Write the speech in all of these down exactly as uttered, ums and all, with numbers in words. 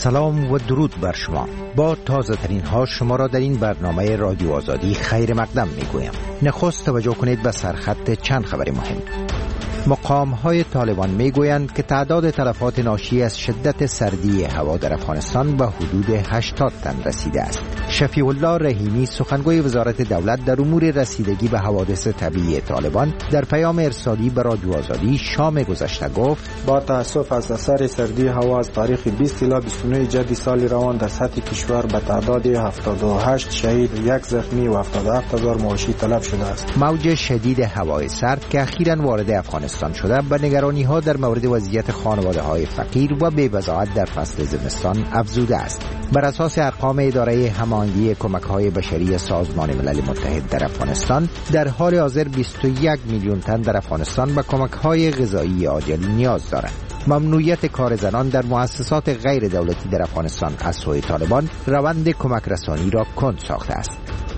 سلام و درود بر شما. با تازه ترین ها شما را در این برنامه رادیو آزادی خیر مقدم می گویم. نخست توجه کنید به سرخط چند خبر مهم. مقام های طالبان می گویند که تعداد تلفات ناشی از شدت سردی هوا در افغانستان به حدود هشتاد تن رسیده است. شفیع الله رحیمی سخنگوی وزارت دولت در امور رسیدگی به حوادث طبیعی طالبان در پیام ارسالی به رادیو آزادی شام گذشته گفت: با تأسف از اثر سردی هوا از تاریخ بیست الی بیست و نه جدی سال روان در سطح کشور به تعداد هفتاد و هشت شهید، یک زخمی و هفتاد و هفت هزار مواشی تلف شده است. موج شدید هوای سرد که اخیراً وارد افغانستان شده به نگرانی ها در مورد وضعیت خانواده های فقیر و بی‌وضاحت در فصل زمستان افزوده است. بر اساس ارقام اداره هماهنگی کمک‌های بشری سازمان ملل متحد در افغانستان، در حال حاضر بیست و یک میلیون تن در افغانستان به کمک‌های غذایی عاجل نیاز دارند. ممنوعیت کار زنان در مؤسسات غیر دولتی در افغانستان از سوی طالبان روند کمک رسانی را کند ساخته است.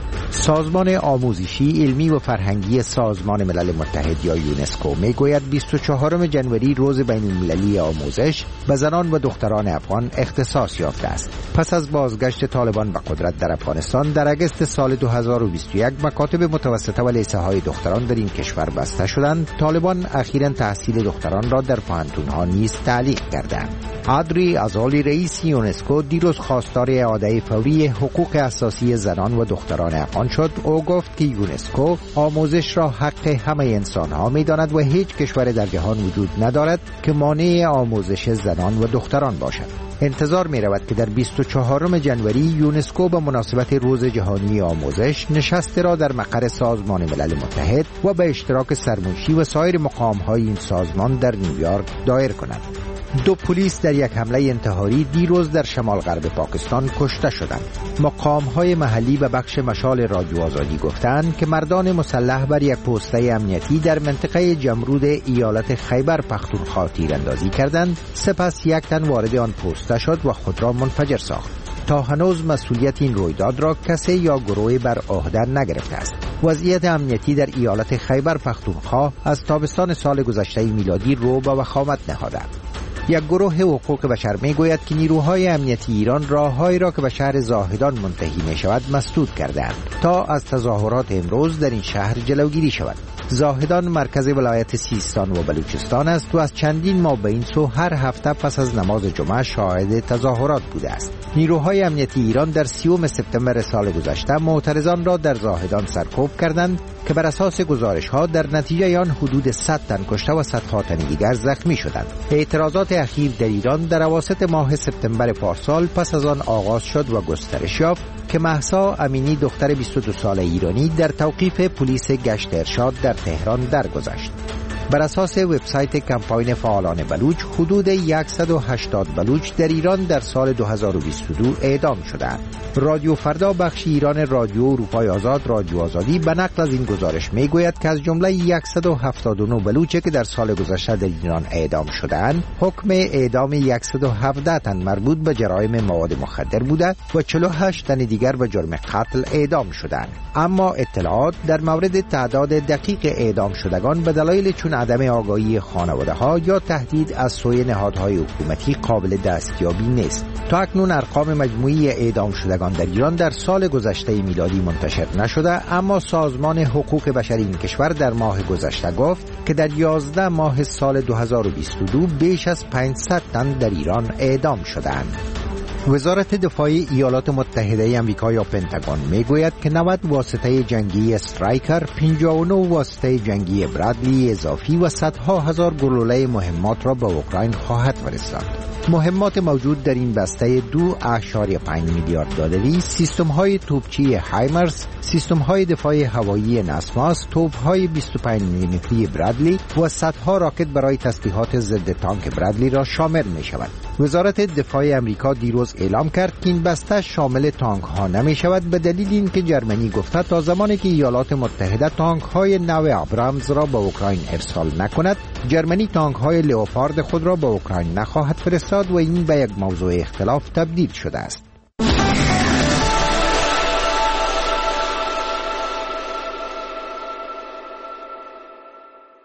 سازمان آموزشی، علمی و فرهنگی سازمان ملل متحد یا یونسکو میگوید بیست و چهارم ژانویه روز بین المللی آموزش به زنان و دختران افغان اختصاص یافته است. پس از بازگشت طالبان به قدرت در افغانستان در اگست سال دو هزار و بیست و یک مکاتب متوسطه و لیسه های دختران در این کشور بسته شدند. طالبان اخیراً تحصیل دختران را در پوهنتون‌ها نیز تعلیق کردند. ادری ازالی رئیس یونسکو دیروز خواستار اعاده فوری حقوق اساسی زنان و دختران افغان شد. او گفت که یونسکو آموزش را حق همه انسان‌ها می‌داند و هیچ کشور در جهان وجود ندارد که مانع آموزش زنان و دختران باشد. انتظار می رود که در بیست و چهارم ژانویه یونسکو به مناسبت روز جهانی آموزش نشست را در مقر سازمان ملل متحد و به اشتراک سرمنشی و سایر مقام‌های این سازمان در نیویورک دایر کند. دو پلیس در یک حمله انتحاری دیروز در شمال غرب پاکستان کشته شدند. مقام‌های محلی به بخش مشال رادیو آزادی گفتند که مردان مسلح بر یک پوسته امنیتی در منطقه جمرود ایالت خیبر پختونخوا تیراندازی کردند، سپس یک تن وارد آن پوسته شد و خود را منفجر ساخت. تا هنوز مسئولیت این رویداد را کسی یا گروهی بر عهده نگرفته است. وضعیت امنیتی در ایالت خیبر پختونخوا از تابستان سال گذشته میلادی رو به وخامت نهاده. یک گروه حقوق بشر می گوید که نیروهای امنیتی ایران راههایی را که به شهر زاهدان منتهی می شود مسدود کردند تا از تظاهرات امروز در این شهر جلوگیری شود. زاهدان مرکز ولایت سیستان و بلوچستان است و از چندین ماه به این سو هر هفته پس از نماز جمعه شاهد تظاهرات بوده است. نیروهای امنیتی ایران در سیوم سپتامبر سال گذشته معترضان را در زاهدان سرکوب کردند که بر اساس گزارش‌ها در نتیجه آن حدود صد تن کشته و صدها تن دیگر زخمی شدند. اعتراضات اخیر در ایران در اواسط ماه سپتامبر پارسال پس از آن آغاز شد و گسترش یافت که مهسا امینی دختر بیست و دو ساله ایرانی در توقیف پلیس گشت ارشاد در تهران درگذشت. بر اساس وبسایت کمپاین فعالان بلوچ حدود صد و هشتاد بلوچ در ایران در سال دو هزار و بیست و دو اعدام شدند. رادیو فردا بخش ایران رادیو اروپای آزاد رادیو آزادی به نقل از این گزارش میگوید که از جمله صد و هفتاد و نه بلوچ که در سال گذشته در ایران اعدام شدند، حکم اعدام صد و هفده تن مربوط به جرایم مواد مخدر بوده و چهل و هشت تن دیگر به جرم قتل اعدام شدند. اما اطلاعات در مورد تعداد دقیق اعدام شدگان به دلایل چون عدم آگاهی خانواده ها یا تهدید از سوی نهادهای حکومتی قابل دستیابی نیست. تا اکنون ارقام مجموعی اعدام شدگان در ایران در سال گذشته میلادی منتشر نشده، اما سازمان حقوق بشر این کشور در ماه گذشته گفت که در یازده ماه سال دو هزار و بیست و دو بیش از پانصد تن در ایران اعدام شدند. وزارت دفاع ایالات متحده آمریکا یا پنتاگون میگوید که نود واسطه جنگی استرایکر، پنجاه و نه واسطه جنگی برادلی اضافی و صدها هزار گلوله مهمات را به اوکراین خواهد فرستاد. مهمات موجود در این بسته دو اشاری پنج میلیارد دلاری، سیستم های توپچی هایمرز، سیستم های دفاع هوایی ناسماس، توپ های بیست و پنج میلیمتری برادلی و صدها راکت برای تسلیحات ضد تانک برادلی را شامل می شود. وزارت دفاع آمریکا دیروز اعلام کرد که این بسته شامل تانک ها نمی شود به دلیل اینکه جرمنی گفته تا زمانی که ایالات متحده تانک های نو ابرامز را به اوکراین ارسال نکند، جرمنی تانک های لئوپارد خود را به اوکراین نخواهد فرستاد و این به یک موضوع اختلاف تبدیل شده است.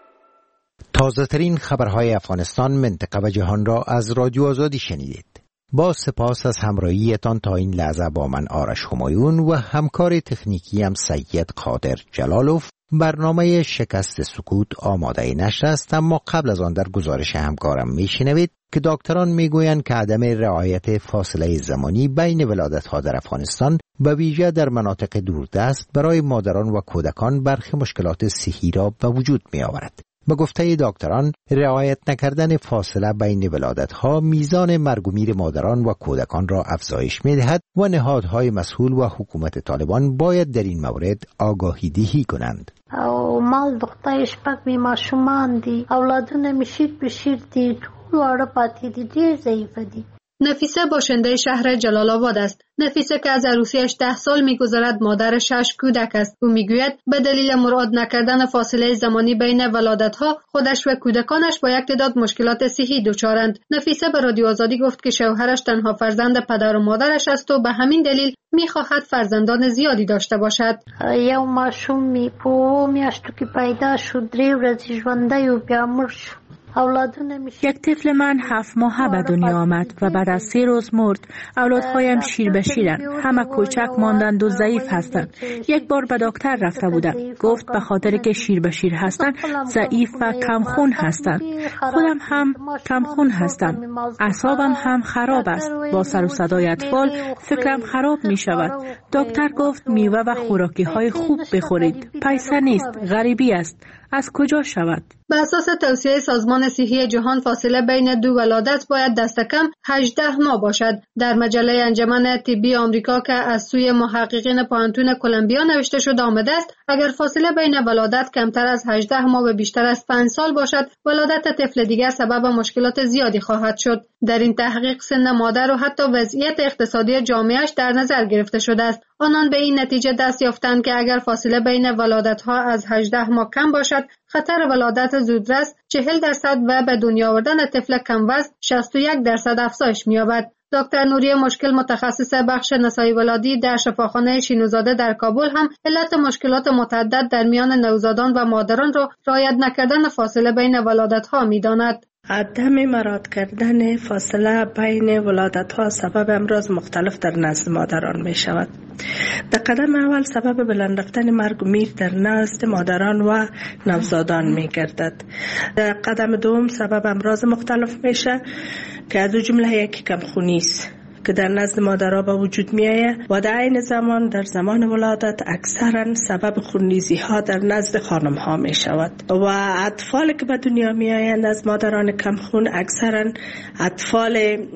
تازه ترین خبرهای افغانستان، منطقه و جهان را از رادیو آزادی شنیدید. با سپاس از همراهیتان تا این لحظه با من آرش همایون و همکار تکنیکی هم سید قادر جلالوف برنامه شکست سکوت آماده نشر است، اما قبل از آن در گزارش همکارم میشنوید که دکتران میگویند که عدم رعایت فاصله زمانی بین ولادت‌ها در افغانستان به ویژه در مناطق دوردست برای مادران و کودکان برخی مشکلات صحی را به وجود می‌آورد. به گفته دکتران، رعایت نکردن فاصله بین ولادت‌ها میزان مرگ و میر مادران و کودکان را افزایش می‌دهد و نهادهای مسئول و حکومت طالبان باید در این مورد آگاهی دهی کنند. او مال دختای شپک می ماشومان دی، اولادونه میشید بشیر دی، طول واره پاتی دی، دیر ضعیفه دی. نفیسه باشنده شهر جلال آباد است. نفیسه که از عروسیش ده سال میگذرد مادر شش کودک است. او میگوید به دلیل مراعات نکردن فاصله زمانی بین ولادت‌ها خودش و کودکانش با یک تعداد مشکلات صحی دچارند. نفیسه به رادیو آزادی گفت که شوهرش تنها فرزند پدر و مادرش است و به همین دلیل میخواهد فرزندان زیادی داشته باشد. یو ماشوم می په میاشتو کې پیدا شو، درې ورځې ژوندی و بیا مړ شو. یک طفل من هفت ماهه به دنیا آمد و بعد از سه روز مرد. اولادهایم شیر به شیرند، همه کوچک ماندند و ضعیف هستند. یک بار به دکتر رفته بودم، گفت به خاطر که شیر به شیر هستند ضعیف و کم خون هستند. خودم هم کم خون هستم، اعصابم هم خراب است. با سر و صدای اطفال فکرم خراب می شود. دکتر گفت میوه و خوراکی های خوب بخورید. پیسه نیست، غریبی است. از کجا شود؟ به اساس توصیه سازمان صحی جهان فاصله بین دو ولادت باید دست کم هجده ماه باشد. در مجله انجمن طبی آمریکا که از سوی محققین پوهنتون کلمبیا نوشته شده آمده است، اگر فاصله بین ولادت کمتر از هجده ماه و بیشتر از پنج سال باشد، ولادت طفل دیگر سبب مشکلات زیادی خواهد شد. در این تحقیق سن مادر و حتی وضعیت اقتصادی جامعهش در نظر گرفته شده است. آنان به این نتیجه دست یافتند که اگر فاصله بین ولادت‌ها از هجده ماه کم باشد، خطر ولادت زودرس چهل درصد و به دنیا آوردن طفل کم وزن شصت و یک درصد افزایش می‌یابد. دکتر نوری مشکل متخصص بخش نسای ولادی در شفاخانه شینوزاده در کابل هم علت مشکلات متعدد در میان نوزادان و مادران را رعایت نکردن فاصله بین ولادت‌ها می‌داند. عدم مراعات کردن فاصله بین ولادت‌ها سبب امراض مختلف در نزد مادران می شود. در قدم اول سبب بلند رفتن مرگ و میر در نزد مادران و نوزادان می گردد. در قدم دوم سبب امراض مختلف میشه که از جمله یکی کمخونی است که در نزد مادرها به وجود می آید و در عین زمان در زمان ولادت اکثرا سبب خونریزی ها در نزد خانم ها می شود و اطفال که به دنیا می آیند از مادران کمخون اکثرا اطفال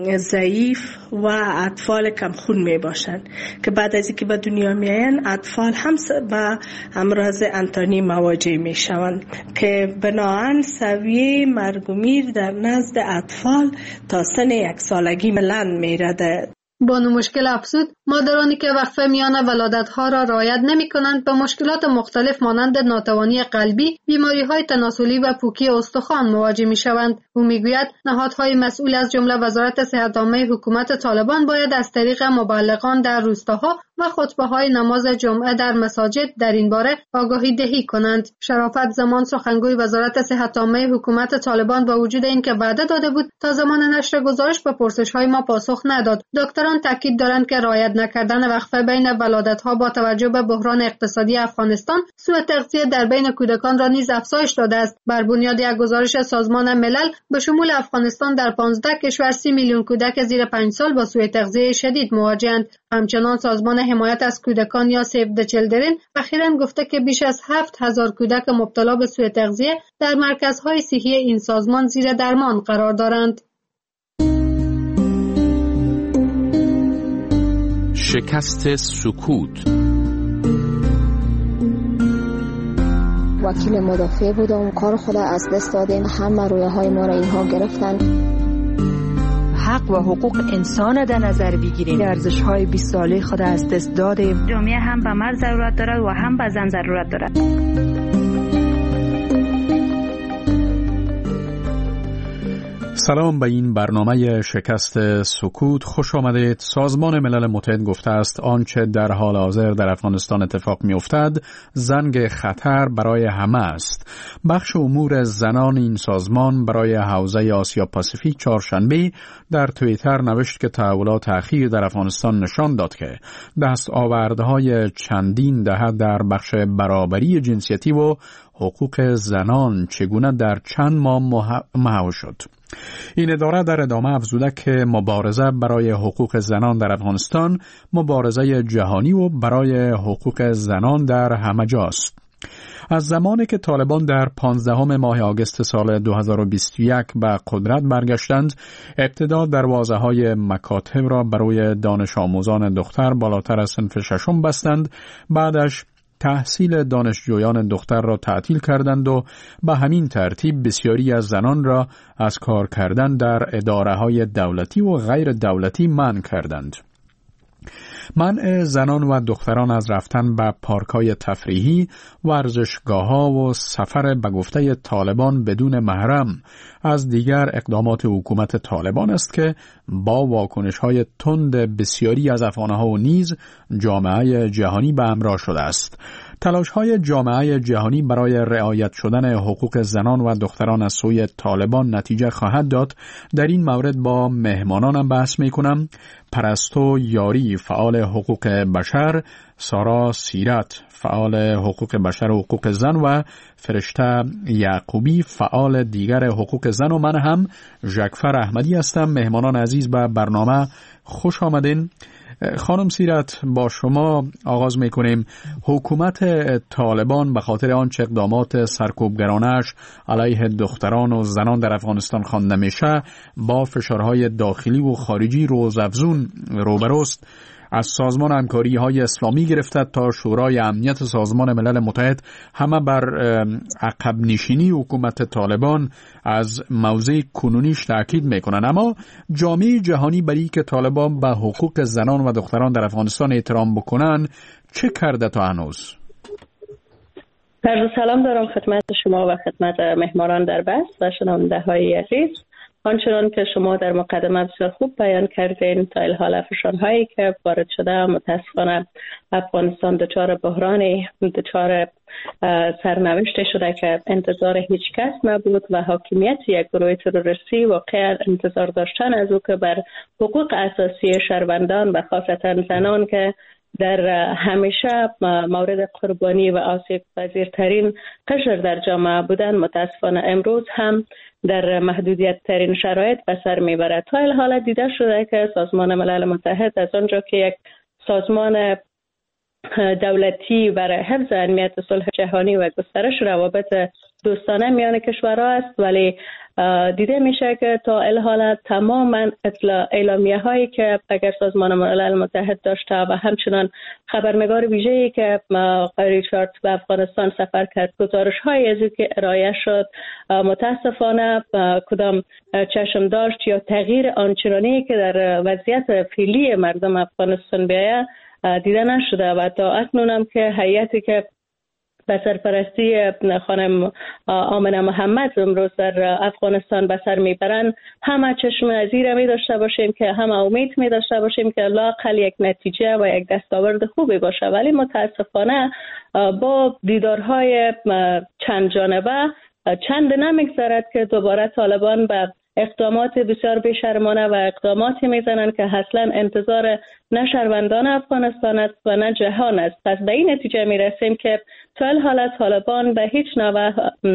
ضعیف و اطفال کمخون می باشند که بعد از اینکه به دنیا می آیند اطفال هم به امراض انتانی مواجه می شوند که بناهن سویه مرگ و میر در نزد اطفال تا سن یک سالگی بلند می رده. بانو مشکل افزود مادرانی که وقفه میان ولادت‌ها را رعایت نمی‌کنند به مشکلات مختلف مانند ناتوانی قلبی، بیماری‌های تناسلی و پوکی استخوان مواجه می‌شوند. او می‌گوید نهادهای مسئول از جمله وزارت صحت عامه حکومت طالبان باید از طریق مبلغان در روستاها و خطبه‌های نماز جمعه در مساجد در این باره آگاهی دهی کنند. شرافت زمان سخنگوی وزارت صحت عامه حکومت طالبان با وجود اینکه وعده داده بود تا زمان نشر گزارش به پرسش‌های ما پاسخ نداد. دکتران تاکید دارند که رعایت نکردن وقفه بین ولادت‌ها با توجه به بحران اقتصادی افغانستان سوء تغذیه در بین کودکان را نیز افزایش داده است. بر بنیاد یک گزارش سازمان ملل به شمول افغانستان در پانزده کشور سی میلیون کودک زیر پنج سال با سوء تغذیه شدید مواجه‌اند. همچنان سازمان حمایت از کودکان یا سیو د چیلدرن اخیراً گفته که بیش از هفت هزار کودک مبتلا به سوء تغذیه در مرکزهای صحی این سازمان زیر درمان قرار دارند. شکست سکوت. وکیل مدافع بودم، کار خود از دست دادیم، همه رویه های ما را اینها گرفتن. حق و حقوق انسان در نظر بگیریم. ارزش های بیست ساله خود از دست دادیم. جامعه هم به مرد ضرورت دارد و هم به زن ضرورت دارد. سلام به این برنامه شکست سکوت خوش آمدید. سازمان ملل متحد گفته است آنچه در حال حاضر در افغانستان اتفاق می افتد زنگ خطر برای همه است. بخش امور زنان این سازمان برای حوزه آسیا پاسیفیک چهارشنبه در توییتر نوشت که تحولات اخیر در افغانستان نشان داد که دستاوردهای چندین دهه در بخش برابری جنسیتی و حقوق زنان چگونه در چند ماه محو شد. این اداره در ادامه افزوده که مبارزه برای حقوق زنان در افغانستان مبارزه جهانی و برای حقوق زنان در همه جاست. از زمانی که طالبان در پانزدهم ماه آگوست سال دو هزار و بیست و یک به قدرت برگشتند، ابتدا دروازه‌های مکاتب را برای دانش آموزان دختر بالاتر از صنف ششم بستند، بعدش تحصیل دانشجویان دختر را تعطیل کردند و به همین ترتیب بسیاری از زنان را از کار کردن در اداره‌های دولتی و غیر دولتی منع کردند. منع زنان و دختران از رفتن به پارک‌های تفریحی، ورزشگاه‌ها و سفر به گفته طالبان بدون محرم از دیگر اقدامات حکومت طالبان است که با واکنش‌های تند بسیاری از افغان‌ها و نیز جامعه جهانی به همراه شده است. تلاش‌های جامعه جهانی برای رعایت شدن حقوق زنان و دختران از سوی طالبان نتیجه خواهد داد. در این مورد با مهمانانم بحث می‌کنم. پرستو یاری، فعال حقوق بشر، سارا سیرت، فعال حقوق بشر و حقوق زن و فرشته یعقوبی، فعال دیگر حقوق زن و من هم ژکفر احمدی هستم. مهمانان عزیز به برنامه خوش آمدین. خانم سیرت، با شما آغاز میکنیم. حکومت طالبان به خاطر آنچه اقدامات سرکوبگرانش علیه دختران و زنان در افغانستان خوانده میشه با فشارهای داخلی و خارجی روزافزون روبروست. از سازمان همکاری های اسلامی گرفته تا شورای امنیت سازمان ملل متحد همه بر عقب نشینی حکومت طالبان از موضع کنونیش تاکید میکنن، اما جامعه جهانی برای که طالبان به حقوق زنان و دختران در افغانستان احترام بکنن چه کرده تا هنوز؟ عرض سلام دارم خدمت شما و خدمت مهمانان در بحث و شنونده های عزیز. آنچنان که شما در مقدمه بسیار خوب بیان کردین، تا الحال فشارهایی که وارد شده متاسفانه افغانستان دچار بحرانی، دچار سرنوشت شده که انتظار هیچ کس نبود و حاکمیت یک گروه تروریستی واقعا انتظار داشتن از او که بر حقوق اساسی شهروندان و خاصتا زنان که در همیشه مورد قربانی و آسیب پذیرترین قشر در جامعه بودن، متاسفانه امروز هم در محدودیت ترین شرایط به سر میبرد. تا الحال دیده شده که سازمان ملل متحد از آنجا که یک سازمان دولتی برای حفظ امنیت صلح جهانی و گسترش روابط دوستانه میان کشورها است، ولی دیده میشه که تا الحال تماما اعلامیه هایی که اگر سازمان ملل متحد داشته و همچنان خبرنگار ویژه‌ای که ریچارد به افغانستان سفر کرد گزارش های از که ارائه شد متاسفانه کدام چشم داشت یا تغییر آنچنانی که در وضعیت فعلی مردم افغانستان بیاید دیده نشده و تا اکنون هم که هیئتی که به سرپرستی خانم آمنه محمد امروز در افغانستان به سر میبرند، همه چشم از این می داشته باشیم که همه امید می داشته باشیم که لااقل یک نتیجه و یک دستاورد خوبی باشه، ولی متاسفانه با دیدارهای چند جانبه چند نمیگذرد که دوباره طالبان به اقدامات بسیار بیشرمانه و اقداماتی میزنند که اصلا انتظار نه شهروندان افغانستان است و نه جهان است. پس به این نتیجه میرسیم که تا الحال طالبان به هیچ نوع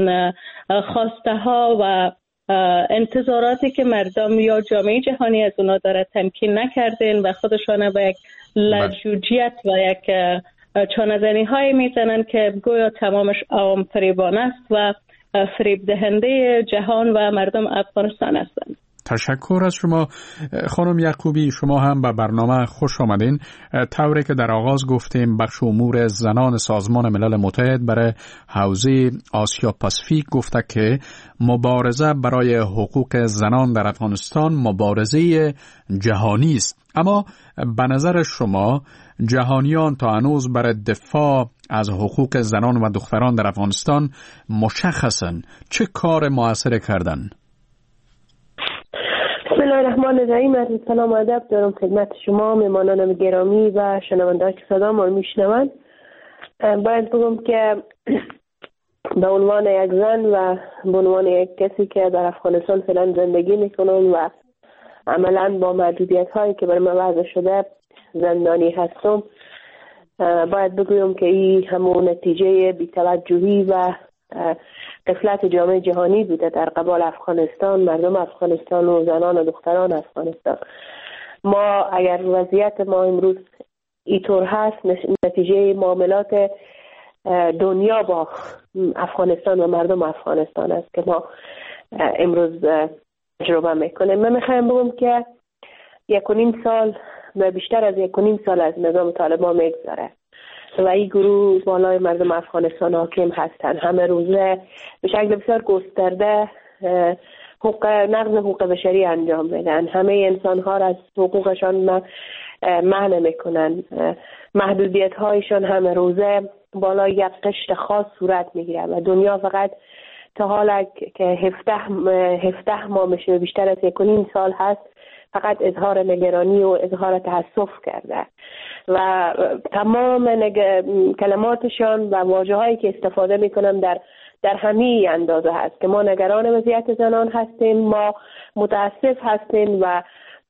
خواسته ها و انتظاراتی که مردم یا جامعه جهانی از اونا داره تمکین نکردین و خودشان به یک لجوجیت و یک چانه‌زنی های میزنند که گویا تمامش عوام فریبان است و فریب دهنده جهان و مردم افغانستان هستند. تشکر از شما. خانم یعقوبی، شما هم به برنامه خوش آمدین. طوری که در آغاز گفتیم بخش امور زنان سازمان ملل متحد برای حوزه آسیا پاسیفیک گفته که مبارزه برای حقوق زنان در افغانستان مبارزه جهانی است، اما به نظر شما جهانیان تا هنوز برای دفاع از حقوق زنان و دختران در افغانستان مشخصاً چه کار موثر کردن؟ بسم الله الرحمن الرحیم. عرض سلام و ادب دارم خدمت شما مهمانان گرامی و شنونده‌ای که صدا ما میشنوند. باید بگم که به عنوان یک زن و به عنوان یک کسی که در افغانستان فعلا زندگی میکنم و عملا با محدودیت هایی که بر من وضع شده زندانی هستم، باید بگویم که این همون نتیجه بی‌توجهی و غفلت جامعه جهانی بوده در قبال افغانستان، مردم افغانستان و زنان و دختران افغانستان. ما اگر وضعیت ما امروز اینطور هست نتیجه معاملات دنیا با افغانستان و مردم افغانستان است که ما امروز تجربه میکنیم. من میخوایم بگم که یک و نیم سال و بیشتر از یک و نیم سال از نظام طالبان میگذره و این گروه بالای مردم افغانستان حاکم هستند. همه روزه به شکل بسیار گسترده حقوق نقض حقوق بشری انجام میدن. همه انسان ها را از حقوقشان منع میکنن. محدودیت هایشان همه روزه بالای یک قشر خاص صورت میگیره و دنیا فقط تا حالا که هفده ماه میشه، بیشتر از یک و نیم سال هست، فقط اظهار نگرانی و اظهار تأسف کرده و تمام نگ... کلماتشان و واژه هایی که استفاده میکنم در در همین اندازه هست که ما نگران وضعیت زنان هستیم، ما متاسف هستیم و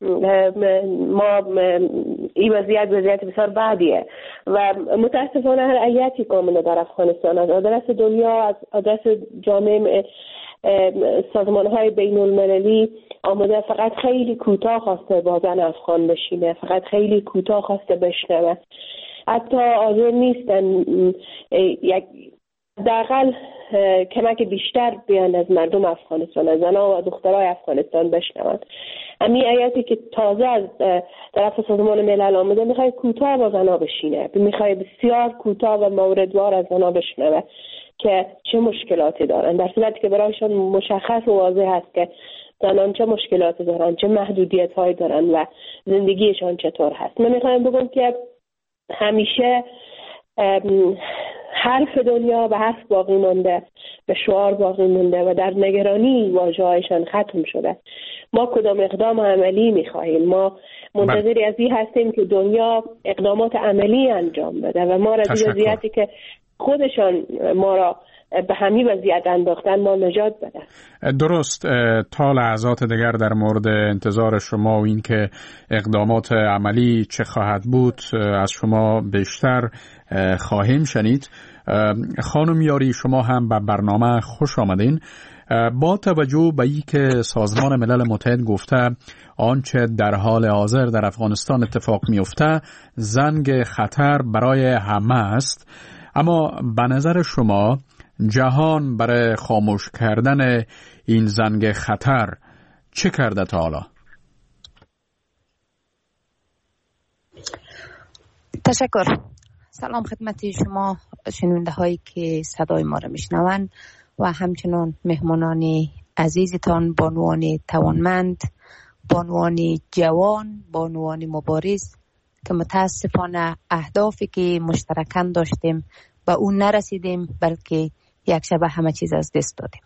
ما این وضعیت وضعیت بسیار بدیه و متاسفانه هر ایتی کامل در افغانستان از آدرس دنیا، از آدرس جامعه، سازمان های بین المللی آمده فقط خیلی کوتاه خواسته با زن افغان بشینه، فقط خیلی کوتاه خواسته بشنوه، حتی حاضر نیستن یک دقیقاً کمک بیشتر بیان از مردم افغانستان، از زنان و دخترای افغانستان بشنوند. همین آیاتی که تازه از طرف سازمان ملل آمده میخواد کوتاه با زنان بشینه، میخواد بسیار کوتاه و موردوار از زنان بشنوه که چه مشکلاتی دارن، در صورتی که برایشان مشخص و واضح هست که زنان چه مشکلاتی دارن، چه محدودیت هایی دارن و زندگیشان چطور هست. من میخوایم بگم که همیشه حرف دنیا به حرف باقی مونده، به شعار باقی مونده و در نگرانی واژه‌هایشان ختم شده. ما کدام اقدام عملی میخواهیم؟ ما منتظری از این هستیم که دنیا اقدامات عملی انجام بده و ما را از وضعیتی که خودشان ما را به همین وضعیت انداختن ما نجات بده. درست. تا لحظات دیگر در مورد انتظار شما و این که اقدامات عملی چه خواهد بود از شما بیشتر خواهیم شنید. خانم یاری، شما هم به برنامه خوش آمدین. با توجه به این که سازمان ملل متحد گفته آنچه در حال حاضر در افغانستان اتفاق میفته زنگ خطر برای همه است، اما به نظر شما جهان برای خاموش کردن این زنگ خطر چه کرده تا حالا؟ تشکر. سلام خدمت شما شنونده هایی که صدای ما را میشنوند و همچنان مهمانان عزیزتان، بانوان توانمند، بانوان جوان، بانوان مبارز که متاسفانه اهدافی که مشترکاً داشتیم به اون نرسیدیم، بلکه یک شبه همه چیز از دست دادیم.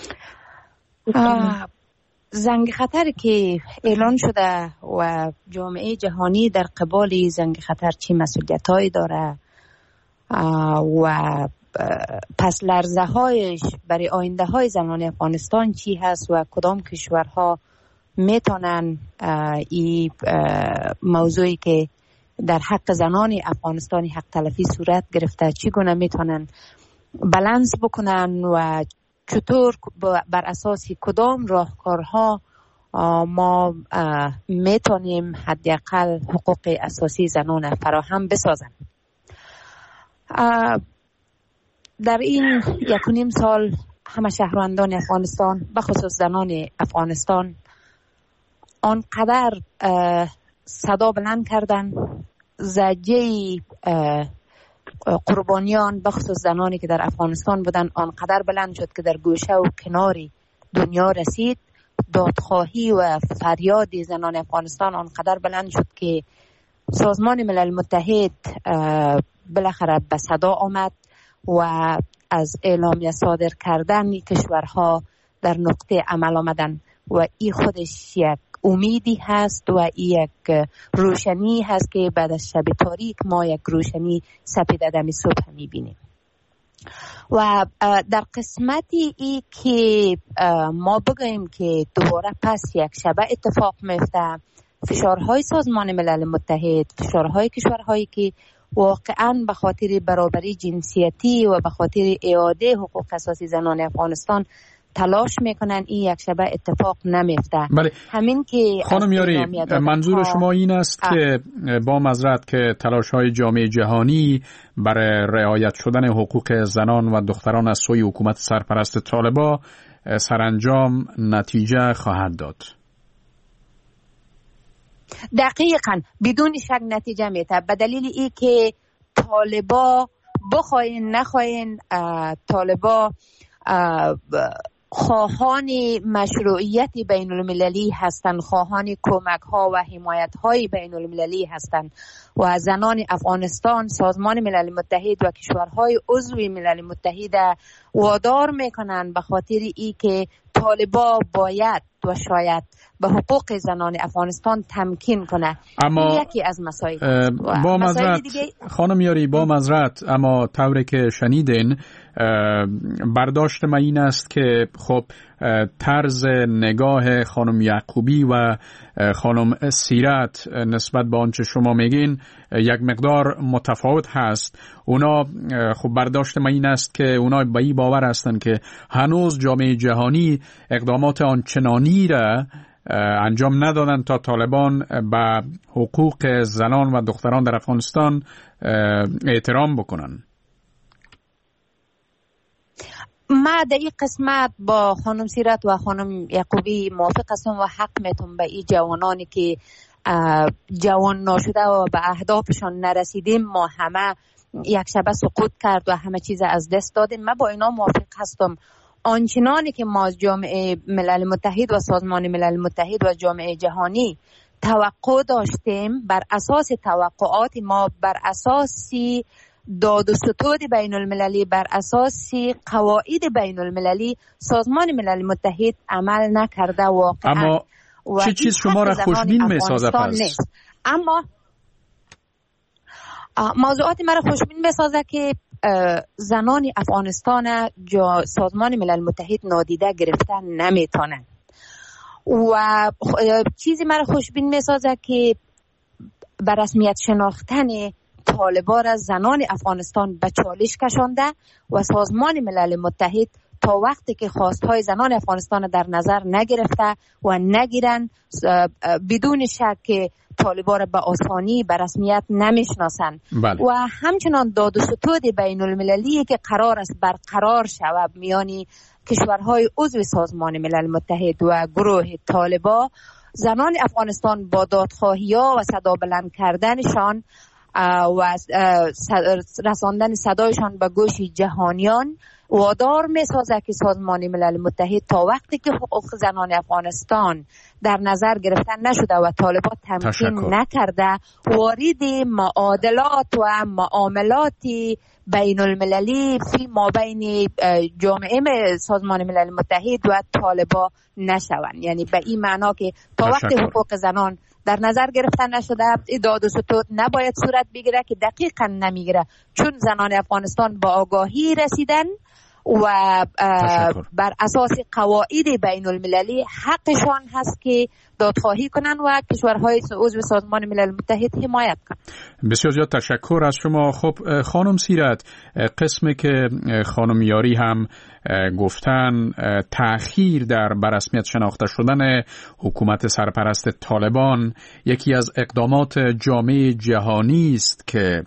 زنگ خطر که اعلان شده و جامعه جهانی در قبال زنگ خطر چی مسئولیت‌هایی داره و پس لرزه هایش برای آینده های زنان افغانستان چی هست و کدام کشورها میتونن این موضوعی که در حق زنان افغانستانی حق تلفی صورت گرفته چگونه میتونن بالانس بکنن و چطور بر اساس کدام راهکارها ما میتونیم حداقل حقوق اساسی زنان فراهم بسازن. در این یک و نیم سال همه شهروندان افغانستان به خصوص زنان افغانستان آنقدر صدا بلند کردن، زجه قربانیان به خصوص زنانی که در افغانستان بودن آنقدر بلند شد که در گوشه و کناری دنیا رسید. دادخواهی و فریاد زنان افغانستان آنقدر بلند شد که سازمان ملل متحد بالاخره به صدا آمد و از اعلامیه صادر کردن کشورها در نقطه عمل آمدن و این خودش یک امیدی هست و یک روشنی هست که بعد از شب تاریک ما یک روشنی سپیده دم صبح میبینیم. و در قسمتی ای که ما بگوییم که دوباره پس یک شبه اتفاق میفته، فشارهای سازمان ملل متحد، فشارهای کشورهایی که واقعا به خاطر برابری جنسیتی و به خاطر اعاده حقوق اساسی زنان افغانستان تلاش میکنن، این یک شبه اتفاق نمیفته. بله. همین که خانم یاری، منظور شما این است آه. که با معذرت که تلاش های جامعه جهانی برای رعایت شدن حقوق زنان و دختران از سوی حکومت سرپرست طالبان سرانجام نتیجه خواهد داد؟ دقیقاً بدون شک نتیجه میده، به دلیل ای که طالبا بخواین نخواین طالبا خواهان مشروعیت بین المللی هستند، خواهان کمک ها و حمایت های بین المللی هستند و زنان افغانستان سازمان ملل متحد و کشورهای عضو ملل متحد وادار میکنند به خاطر ای که طالبا باید و شاید به حقوق زنان افغانستان تمکین کنه. اما یکی از مسائل با معذرت خانم یاری، با معذرت، اما طوری که شنیدین برداشت من این است که خب طرز نگاه خانم یعقوبی و خانم سیرت نسبت به آنچه شما میگین یک مقدار متفاوت هست. اونا خب برداشت من این است که اونا به این باور هستند که هنوز جامعه جهانی اقدامات آنچنانی را انجام ندادن تا طالبان به حقوق زنان و دختران در افغانستان احترام بکنن. ما در این قسمت با خانم سیرت و خانم یعقوبی موافق هستم و حق میتون به این جوانانی که جوان ناشده و به اهدافشان نرسیدیم، ما همه یک شبه سقوط کرد و همه چیز از دست دادیم. من با اینا موافق هستم. آنچنانی که ما از جامعه ملل متحد و سازمان ملل متحد و جامعه جهانی توقع داشتیم، بر اساس توقعات ما، بر اساس داد و ستود بین المللی، بر اساس قواعد بین المللی سازمان ملل متحد عمل نکرده واقعا. اما چه چیز شما را خوشبین میسازه پس؟ نیست. اما موضوعات مرا خوشبین میسازه که زنان افغانستان جا سازمان ملل متحد نادیده گرفتن نمیتونن و چیزی مرا خوشبین میسازه که بر رسمیت شناختن طالبان را زنان افغانستان به چالش کشانده و سازمان ملل متحد تا وقتی که خواستهای زنان افغانستان در نظر نگرفته و نگیرن، بدون شک طالبان را به آسانی به رسمیت نمیشناسند. بله. و همچنان داد و ستود بین المللی که قرار است برقرار شود میان کشورهای عضو سازمان ملل متحد و گروه طالبان، زنان افغانستان با دادخواهی‌ها و صدا بلند کردنشان و رساندن صدایشان به گوش جهانیان وادار می سازد که سازمان ملل متحد تا وقتی که حقوق زنان افغانستان در نظر گرفتن نشده و طالبان تمکین نکرده، وارد معادلات و معاملات بین المللی فی ما بین جامعه سازمان ملل متحد و طالبان نشوند. یعنی به این معنا که تا وقتی حقوق زنان در نظر گرفتن نشده، داد و ستود نباید صورت بگیره که دقیقاً نمیگیره، چون زنان افغانستان با آگاهی رسیدن و بر اساس قواعد بین المللی حقشان هست که دادخواهی کنن و کشورهای عضو سازمان ملل متحد حمایت کنن. بسیار زیاد تشکر از شما. خب خانم سیرت، قسمی که خانم یاری هم گفتن تأخیر در بررسمیت شناخته شدن حکومت سرپرست طالبان یکی از اقدامات جامعه جهانی است که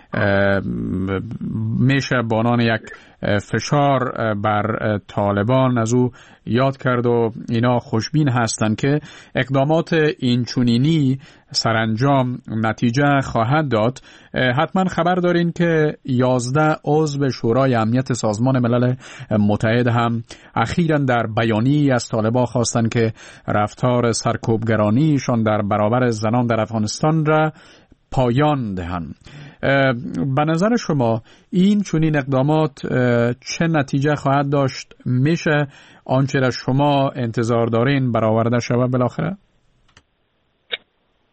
میشه بانان یک فشار بر طالبان از او یاد کرد و اینا خوشبین هستند که اقدامات اینچنینی سرانجام نتیجه خواهد داد. حتما خبر دارین که یازده عضو شورای امنیت سازمان ملل متحد هم اخیراً در بیانیه‌ای از طالبان خواستند که رفتار سرکوبگرانیشان در برابر زنان در افغانستان را پایان دهند. به نظر شما این چنین اقدامات چه نتیجه خواهد داشت؟ میشه آنچه را شما انتظار دارین برآورده شود بالاخره؟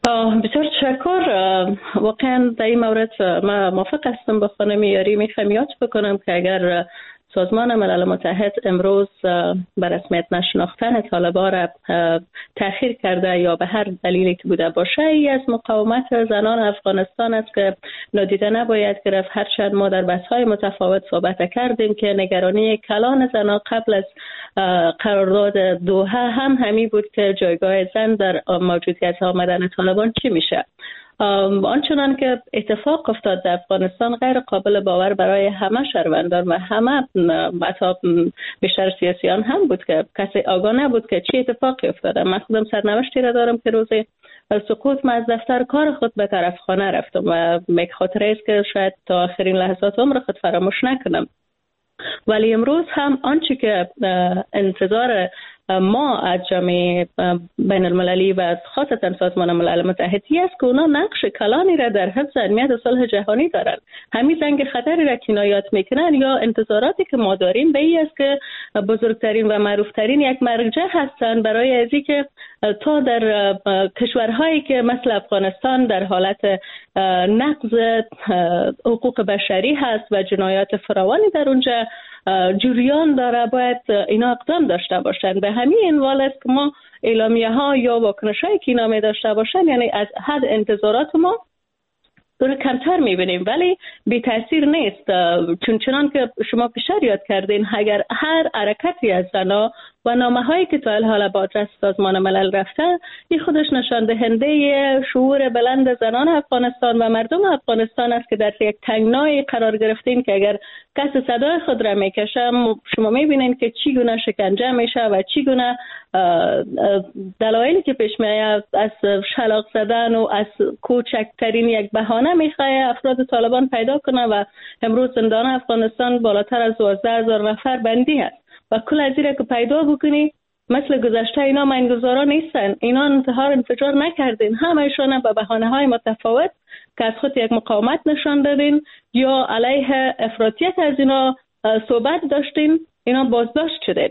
بسیار تشکر. واقعا در این مورد ما موافق هستم با خانم یاری. میخوام یاد بکنم که اگر سازمان ملل متحد امروز به رسمیت نشناختن طالبان را تأخیر کرده یا به هر دلیلی که بوده باشه، ای از مقاومت زنان افغانستان است که نادیده نباید گرفت. هرچند ما در بحث‌های متفاوت صحبت کردیم که نگرانی کلان زنان قبل از قرارداد دوحه هم همی بود که جایگاه زن در موجودیت آمدن طالبان چی میشه. آنچنان که اتفاق افتاد در افغانستان غیر قابل باور برای همه شهروندان و همه حتی بیشتر سیاسیان هم بود که کسی آگاه نبود که چی اتفاقی افتاده. من خودم سرنوشتی را دارم که روز سقوط من از دفتر کار خود به طرف خانه رفتم و یک خاطره است که شاید تا آخرین لحظات عمر خود فراموش نکنم. ولی امروز هم آنچه که انتظار ما از جامعه بین المللی و خاصتا سازمان ملل متحدی است که اونا نقش کلانی را در حفظ امنیت و صلح جهانی دارند. همین زنگ خطری را کنایات میکنن یا انتظاراتی که ما داریم به این است که بزرگترین و معروفترین یک مرجع هستند برای ازی که تا در کشورهایی که مثل افغانستان در حالت نقض حقوق بشری هست و جنایات فراوانی در اونجا جریان داره، باید اینا اقدام داشته باشند. به همین عنوان است که ما اعلامیه ها یا واکنش هایی که اینا می داشته باشند، یعنی از حد انتظارات ما دور کمتر میبینیم، ولی بی تاثیر نیست. چون چنان که شما پیشتر یاد کردین، اگر هر حرکتی از زنا و نامه هایی که تا الحال با آدرس سازمان ملل رفته، این خودش نشان دهنده شعور بلند زنان افغانستان و مردم افغانستان است که در یک تنگنای قرار گرفتین که اگر کس صدای خود را میکشه، شما میبینین که چی گونه شکنجه میشه و چی گونه دلایلی که پیش میاد از شلاق زدن و از کوچکترین یک بهانه میخواد افراد طالبان پیدا کنه و امروز زندان افغانستان بالاتر از دوازده هزار نفر بندی هست و کل از این که پیدا بکنی مثل گذشته اینا مینگذارا نیستن. اینا انتحار انفجار نکردین، همه‌شان به بهانه های متفاوت که از خود یک مقاومت نشان دادین یا علیه افراطیت از اینا صحبت داشتین، اینا بازداشت شدین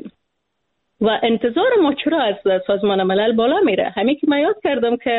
و انتظار ما چرا از سازمان ملل بالا میره. همین که من یاد کردم که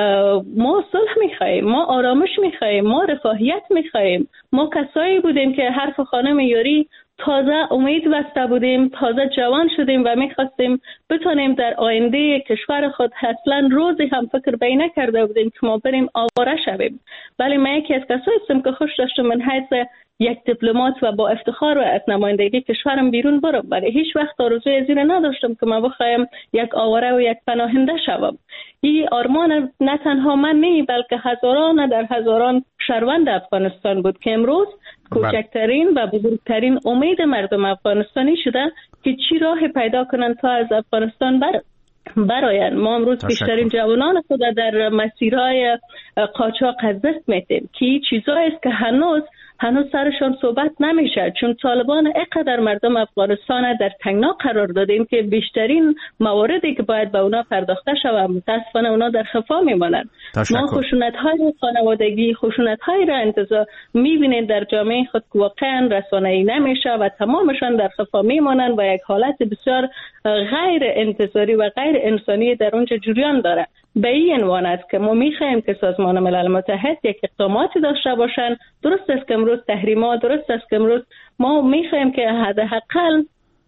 ما صلح میخوایم، ما آرامش میخوایم، ما رفاهیت میخوایم. ما کسایی بودیم که حرف خانم یاری تازه امید بسته بودیم، تازه جوان شدیم و میخواستیم بتونیم در آینده کشور خود اصلا روزی هم فکر بی نکرده بودیم که ما بریم آواره شویم. ولی من یکی از کسایی هستم که خوش داشتم من حیث یک دیپلمات و با افتخار و از نمایندگی کشورم بیرون برم، ولی هیچ وقت آرزوی از این نداشتم که من بخوایم یک آواره و یک پناهنده شوم. این آرمان نه تنها من نه، بلکه هزاران در هزاران شهروند افغانستان بود که امروز کوچکترین و بزرگترین امید مردم افغانستانی شده که چی راه پیدا کنن تا از افغانستان بر براین. ما امروز بیشترین جوانان خود در مسیرهای قاچاق از دست میدیم که چیزایی است که هنوز هنوز سرشان صحبت نمیشه، چون طالبان اقدر مردم افغانستان در تنگنا قرار دادیم که بیشترین مواردی که باید به اونا پرداخته شود متاسفانه اونا در خفا میمانند. ما خشونت‌های خانوادگی، خشونت‌های را انتظار میبینید در جامعه خود که واقعا رسانه‌ای نمیشه و تمامشان در خفا میمانند و یک حالت بسیار غیر انتظاری و غیر انسانی در اونجا جریان داره. به این عنوان است که ما میخواهیم که سازمان ملل متحد یک اقداماتی داشته باشند. درست است که امروز تحریمات، درست است که امروز ما میخواهیم که حداقل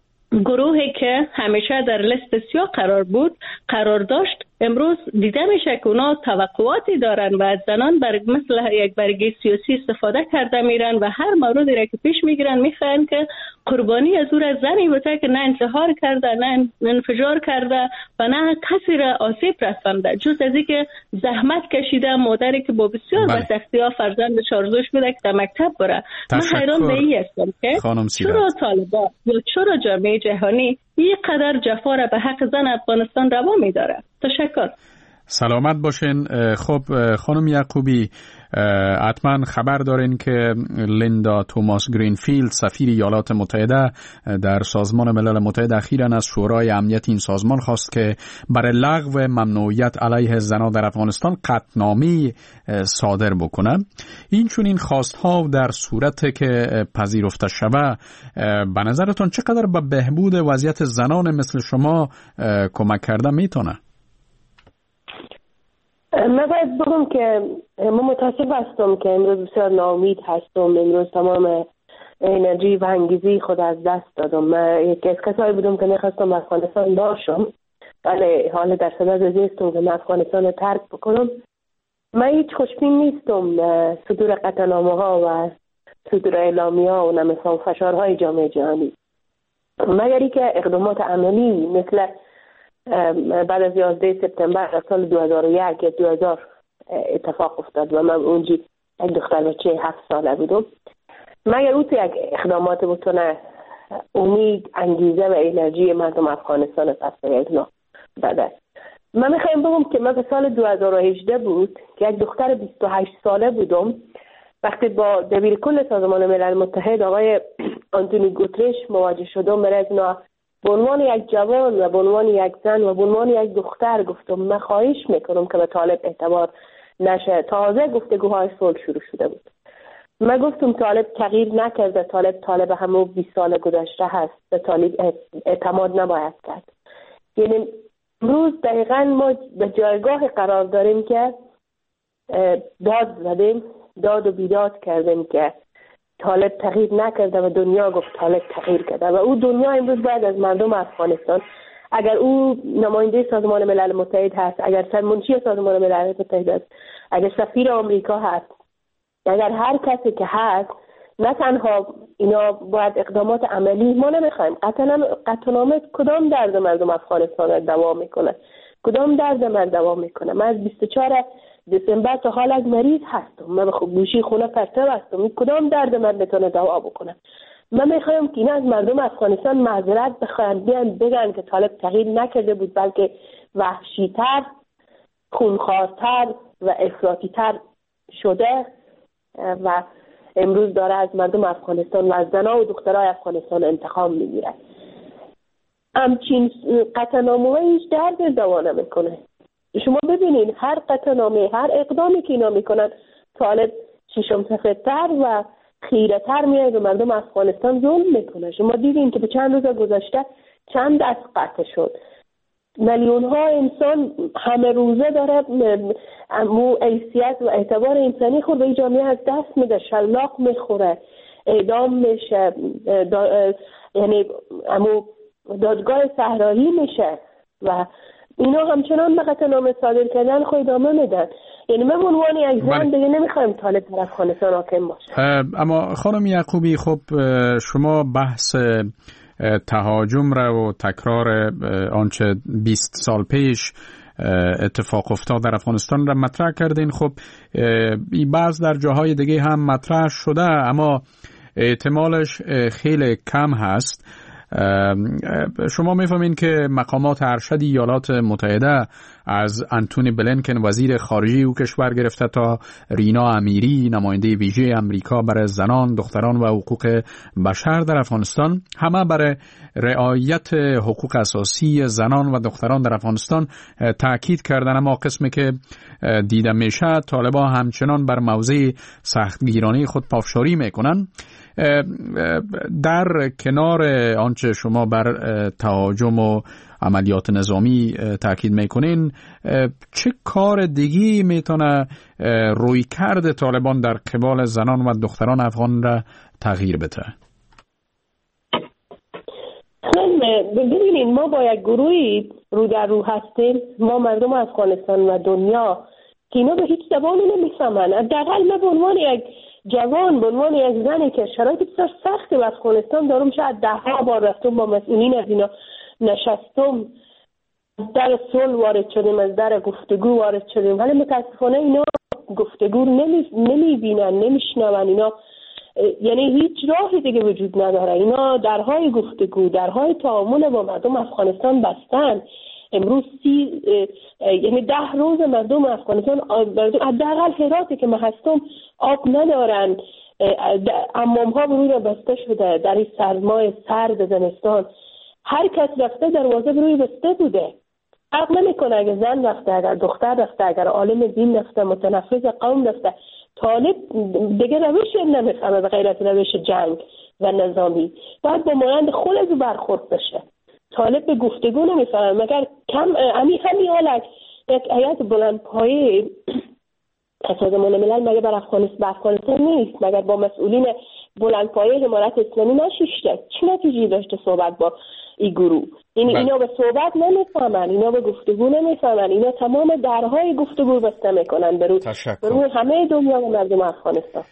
گروهی که همیشه در لیست سیاه قرار بود قرار داشت، امروز دیده میشه که اونا توقعاتی دارن و از زنان بر مثل یک برگه سیاسی استفاده کرده میرن و هر موردی را که پیش میگیرن میخوان که قربانی از او را زنی بوده که نه انتحار کرده، نه انفجار کرده و نه کسی را آسیب رسانده، جز از اینکه زحمت کشیده مادری که با بسیار به سختی‌ها فرزندش آرزوش بوده که در مکتب بره. من حیران به این هستم که چرا طالبان یا چرا جامعه جهانی این قدر جفا را به حق زن افغانستان روا می‌داره. تشکر. سلامت باشین. خب خانم یعقوبی، حتما خبر دارین که لیندا توماس گرینفیلد سفیر ایالات متحده در سازمان ملل متحد اخیراً از شورای امنیت این سازمان خواست که برای لغو ممنوعیت علیه زنان در افغانستان قطعنامه‌ای صادر بکنه. این چون این خواست‌ها در صورت که پذیرفته شود، به نظرتون چقدر به بهبود وضعیت زنان مثل شما کمک کرده میتونه؟ من باید بگم که من متاسف هستم که امروز بسیار ناامید هستم. امروز تمام انرژی و انگیزی خود از دست دادم. من یکی از کسایی بودم که میخواستم افغانستان باشم، ولی حال در صدد زیستم که من افغانستان رو ترک بکنم. من هیچ خوشبین نیستم صدور قطعنامه ها و صدور اعلامیه ها و نمیخوام فشارهای جامعه جهانی، مگر اینکه اقدامات عملی مثل بعد از یازده سپتامبر در سال دو هزار و یک یا دو هزار اتفاق افتاد و من اونجا یک دختر بچه هفت ساله بودم. مگر او تو یک اقدامات بتونه امید، انگیزه و انرژی مردم افغانستان پس بگیرن بده. من میخوایم بگم که من به سال دو هزار و هجده بود که یک دختر بیست و هشت ساله بودم وقتی با دبیر کل سازمان ملل متحد آقای آنتونی گوترش مواجه شدم. برای از به عنوان یک جوان و به عنوان یک زن و به عنوان یک دختر گفتم من خواهش میکنم که به طالب اعتبار نشه. تازه گفتگوهای صلح شروع شده بود. من گفتم طالب تغییر نکرده، طالب طالب همون بیست سال گذشته هست، به طالب اعتماد نباید کرد. یعنی امروز دقیقا ما به جایگاه قرار داریم که داد زدیم، داد و بیداد کردیم که طالب تغییر نکرده و دنیا گفت طالب تغییر کرده و او دنیا امروز باید از مردم افغانستان، اگر او نماینده سازمان ملل متحد هست، اگر سرمنشی سازمان ملل متحد هست، اگر سفیر آمریکا هست، اگر هر کسی که هست، نه تنها اینا باید اقدامات عملی. ما نمیخوایم قطعنامه کدام درد مردم افغانستان دوام میکنه، کدام درد من دوام میکنه. من از بیست و چهارم دسامبر تا حال از مریض هستم، من به گوشی خونه پرتو هستم. کدام درد من بتونه دوا بکنه؟ من میخوایم که اینا از مردم افغانستان معذرت بخواین، بیان بگن که طالب تغییر نکرده بود، بلکه وحشی‌تر، خونخوارتر و افراطی‌تر شده و امروز داره از مردم افغانستان و از زنان و دخترای افغانستان انتقام میگیره. همچین قطعنامه هیچ درد دوا نمیکنه. شما ببینید هر قطعنامه، هر اقدامی که اینا میکنن، طالب ششم سفیدتر و خیره‌تر میاد و مردم افغانستان ظلم میکنه. شما دیدین که به چند روز گذشته چند دست قطع شد، میلیون ها انسان همه روزه داره امو حیثیت و اعتبار انسانی خود به این جامعه از دست میده، شلاق میخوره، اعدام میشه، دا یعنی امو دادگاه صحرایی میشه و اینا همچنان به قطعنامه صادر کردن خود ادامه میدن. یعنی من به عنوان یک زن دیگه نمیخوایم طالب در افغانستان حاکم باشه. اما خانم یعقوبی، خب شما بحث تهاجم را و تکرار آنچه بیست سال پیش اتفاق افتاد در افغانستان را مطرح کردین. خب این بعض در جاهای دیگه هم مطرح شده، اما احتمالش خیلی کم هست. شما میفهمین که مقامات ارشد ایالات متحده از انتونی بلینکن وزیر خارجه او کشور گرفته تا رینا امیری نماینده ویژه امریکا برای زنان، دختران و حقوق بشر در افغانستان، همه برای رعایت حقوق اساسی زنان و دختران در افغانستان تاکید کردن. اما قسمی که دیده میشه طالبان همچنان بر موضع سختگیرانه خود پافشاری میکنن. در کنار آنچه شما بر تهاجم و عملیات نظامی تاکید میکنین، چه کار دیگی میتونه روی کرد طالبان در قبال زنان و دختران افغان را تغییر بده؟ ببینید، ما با یک گروهی رو در رو هستیم، ما مردم افغانستان و دنیا که اینا به هیچ زبانی نمیفهمن. حداقل من به عنوان یک جوان، به عنوان یک زنی که شرایط بسیار سختی و افغانستان دارم، شاید ده ها بار رفتم با مسئولین از اینا نشستم، از در صلح وارد شدیم، از در گفتگو وارد شدیم، ولی متاسفانه اینا گفتگو نمی نمیبینن، نمیشنون. اینا یعنی هیچ راهی دیگه وجود نداره. اینا درهای گفتگو، درهای تعامل با مردم افغانستان بستن. امروز سی یعنی ده روز مردم افغانستان، حداقل هراتی که من هستم، آب ندارن، حمام ها بروی بسته شده در این سرمای سرد زمستان. هر کس رفته دروازه بروی بسته بوده. فرق نمیکنه اگر زن رفته، اگر دختر رفته، اگر عالم دین رفته، متنفذ قوم رفته. طالب دیگه روش نمیفهمه به غیر از روش جنگ و نظامی. باید با مانند خود برخورد بشه. طالب به گفتگو نمیفهمه، مگر کم امی همین حالک یک هیئت بلندپایه سازمان ملل مگه بر افغانستان نیست؟ مگر با مسئولین بلندپایه امارت اسلامی نشیشته؟ چی نتیجه داشته صحبت با این گروه؟ یعنی اینا به صحبت نمیفهمن، اینا به گفتگو نمیفهمن، اینا تمام درهای گفتگو بسته میکنن به روی همه دنیا و مردم افغانستان.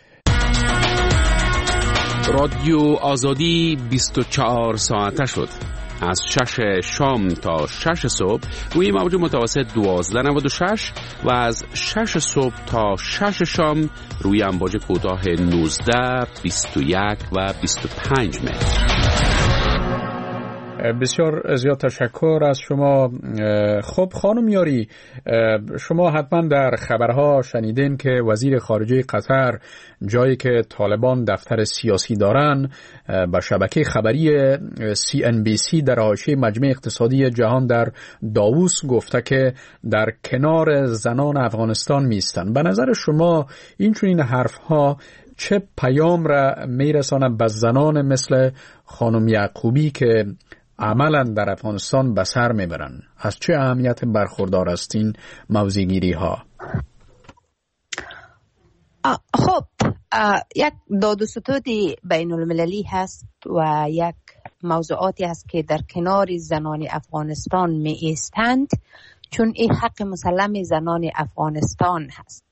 رادیو آزادی بیست و چهار ساعته شد. از شش شام تا شش صبح روی موج متوسط دوازده نود و شش و از شش صبح تا شش شام روی امواج کوتاه نوزده، بیست و یک و بیست و پنج متر. بسیار زیاد تشکر از شما. خب خانم یاری، شما حتما در خبرها شنیدین که وزیر خارجه قطر جایی که طالبان دفتر سیاسی دارن به شبکه خبری سی ان بی سی در حاشیه مجمع اقتصادی جهان در داووس گفته که در کنار زنان افغانستان میستن. به نظر شما این چنین حرفها چه پیام را میرسانه به زنان مثل خانم یعقوبی که عملا در افغانستان به سر میبرن؟ از چه اهمیت برخوردار هستین موضع‌گیری ها؟ خب یک داد و ستود بین المللی هست و یک موضوعاتی هست که در کنار زنان افغانستان می ایستند، چون این حق مسلم زنان افغانستان هست.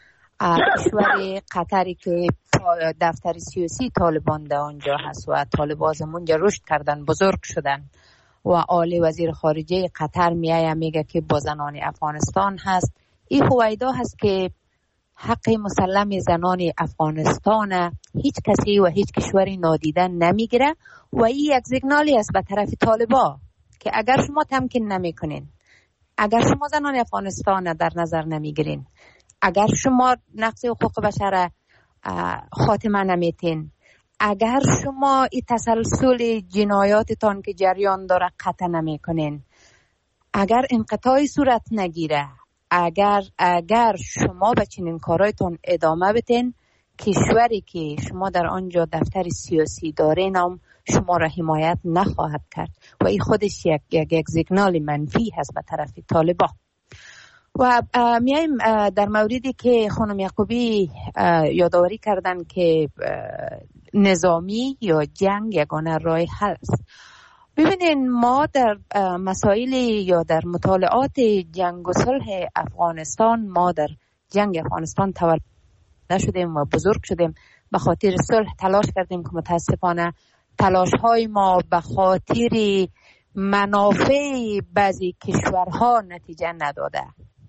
کشور قطری که دفتر سیاسی طالبان در آنجا هست و طالبان اونجا رشد کردن، بزرگ شدن و عالی وزیر خارجه قطر میایه میگه که با زنان افغانستان هست. این هویدا هست که حق مسلم زنان افغانستان هیچ کسی و هیچ کشوری نادیده نمیگیره و این یک سیگنالی است به طرف طالبان که اگر شما تمکین نمیکنین، اگر شما زنان افغانستان در نظر نمیگیرین، اگر شما نقض حقوق بشر خاتمه نمیتین، اگر شما این تسلسل جنایاتتان که جریان داره قطع نمیکنین، اگر انقطاعی صورت نگیره، اگر اگر شما به چنین کارایتون ادامه بدین، کشوری که شما در آنجا دفتر سیاسی دارین هم شما را حمایت نخواهد کرد و این خودش یک یک, یک سیگنال منفی هست به طرف طالبان. و میایم در موردی که خانم یعقوبی یادآوری کردن که نظامی یا جنگ یگانه راه حل است. ببینین ما در مسائل یا در مطالعات جنگ و صلح افغانستان، ما در جنگ افغانستان تولد شدیم و بزرگ شدیم، به خاطر صلح تلاش کردیم که متاسفانه تلاش های ما به خاطر منافع بعضی کشورها نتیجه نداده.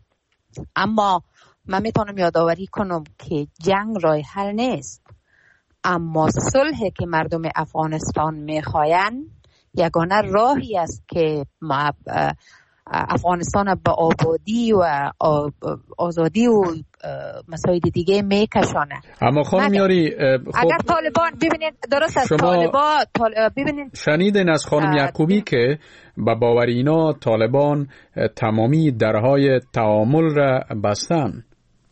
اما من میتونم یادآوری کنم که جنگ راه حل نیست، اما صلح که مردم افغانستان میخواین یگانه راهی است که افغانستان به آبادی و آزادی و مسائل دیگه میکشانه. اما خانم یاری خب اگر طالبان ببینید درست است، طالبان طالب ببینید شنیدین از خانم یعقوبی که با باور اینا طالبان تمامی درهای تعامل را بستن.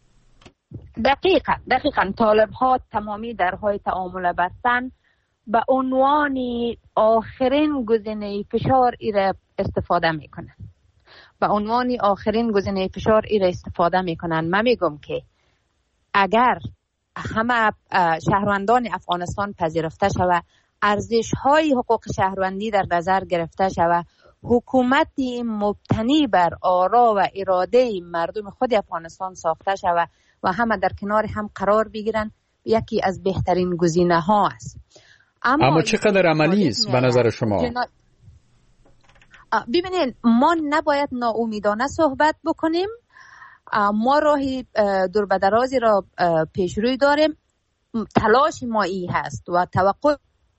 دقیقاً دقیقاً طالب ها تمامی درهای تعامل بستن، به عنوان آخرین گزینه فشار ایره استفاده میکنن، به عنوان آخرین گزینه فشار ایره استفاده میکنن. من میگم که اگر همه شهروندان افغانستان پذیرفته شود، ارزش های حقوق شهروندی در نظر گرفته شود، حکومتی مبتنی بر آرا و اراده مردم خود افغانستان ساخته شود و همه در کنار هم قرار بگیرن، یکی از بهترین گزینه ها است. اما, اما چقدر عملی است به نظر شما؟ جنا... ببینید ما نباید ناامیدانه صحبت بکنیم. ما راهی دور به درازی را پیش روی داریم. تلاش ما این هست و توقع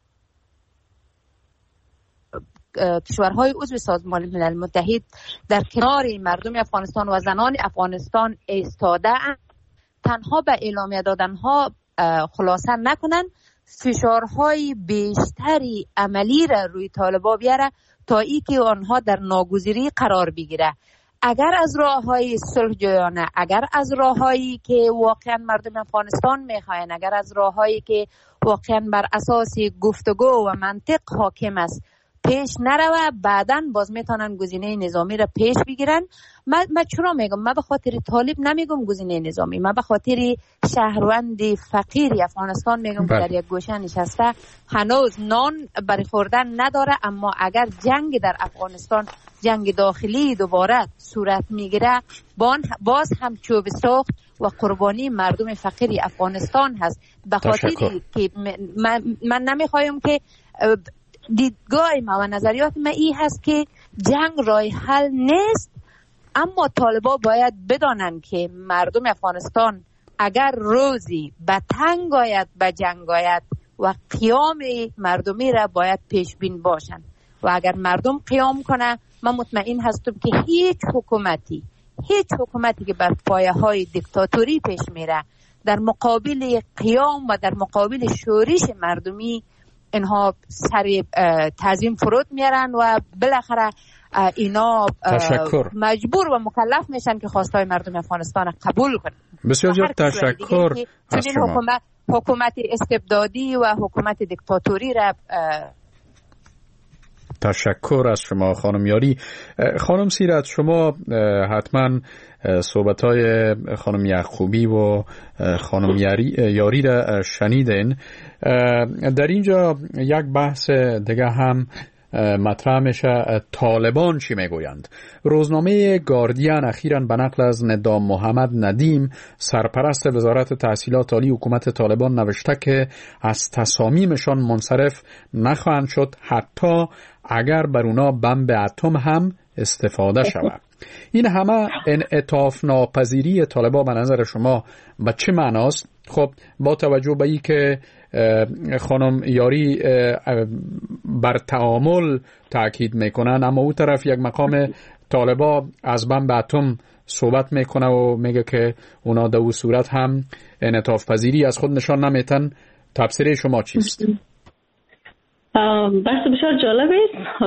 کشورهای عضو سازمان ملل متحد در کنار مردم افغانستان و زنان افغانستان ایستاده، تنها به اعلامیه دادنها خلاصه نکنن، فشارهای بیشتری عملی را روی طالبان بیاره تا ای که آنها در ناگزیری قرار بگیره. اگر از راههای صلح جویانه، اگر از راههایی که واقعا مردم افغانستان میخواین، اگر از راههایی که واقعا بر اساس گفتگو و منطق حاکم است پیش نروه، بعداً باز میتونن گزینه نظامی را پیش بگیرن. من من چرا میگم؟ من به خاطر طالب نمیگم گزینه نظامی، من به خاطر شهروند فقیر افغانستان میگم که در یک گوشه نشسته هنوز نان برای خوردن نداره، اما اگر جنگ در افغانستان، جنگ داخلی دوباره صورت میگیره، باز هم چوب سوخت و قربانی مردم فقیر افغانستان هست. به خاطر که من, من نمیخوایم که دیدگاه ما و نظریات ما ای هست که جنگ راه حل نیست، اما طالبا باید بدانند که مردم افغانستان اگر روزی به تنگ آید به جنگ آید و قیام مردمی را باید پیش بین باشند و اگر مردم قیام کنه، من مطمئن هستم که هیچ حکومتی هیچ حکومتی که بر پایه های دیکتاتوری پیش میره در مقابل قیام و در مقابل شورش مردمی اینها سر تعظیم فرود میارن و بالاخره اینا تشکر. مجبور و مکلف میشن که خواستای مردم افغانستان قبول کنن. بسیار زیاد تشکر از شما. حکومت حکومت استبدادی و حکومت دیکتاتوری را تشکر از شما خانم یاری. خانم سیرت، شما حتما صحبت‌های خانم یعقوبی و خانم یاری را شنیدین. در اینجا یک بحث دیگه هم مطرح میشه. طالبان چی میگویند؟ روزنامه گاردین اخیراً به نقل از ندام محمد ندیم، سرپرست وزارت تحصیلات عالی حکومت طالبان، نوشته که از تصامیمشان منصرف نخواهند شد حتی اگر بر اونا بمب اتم هم استفاده شود. این همه انعطاف ناپذیری طالبان به نظر شما به چه معناست؟ خب با توجه به این که خانم یاری بر تعامل تاکید میکنن، اما او طرف یک مقام طالبا از بمب اتم صحبت میکنه و میگه که اونا در اون صورت هم انعطاف پذیری از خود نشان نمیتن. تفسیر شما چیست؟ بحث بسیار جالب است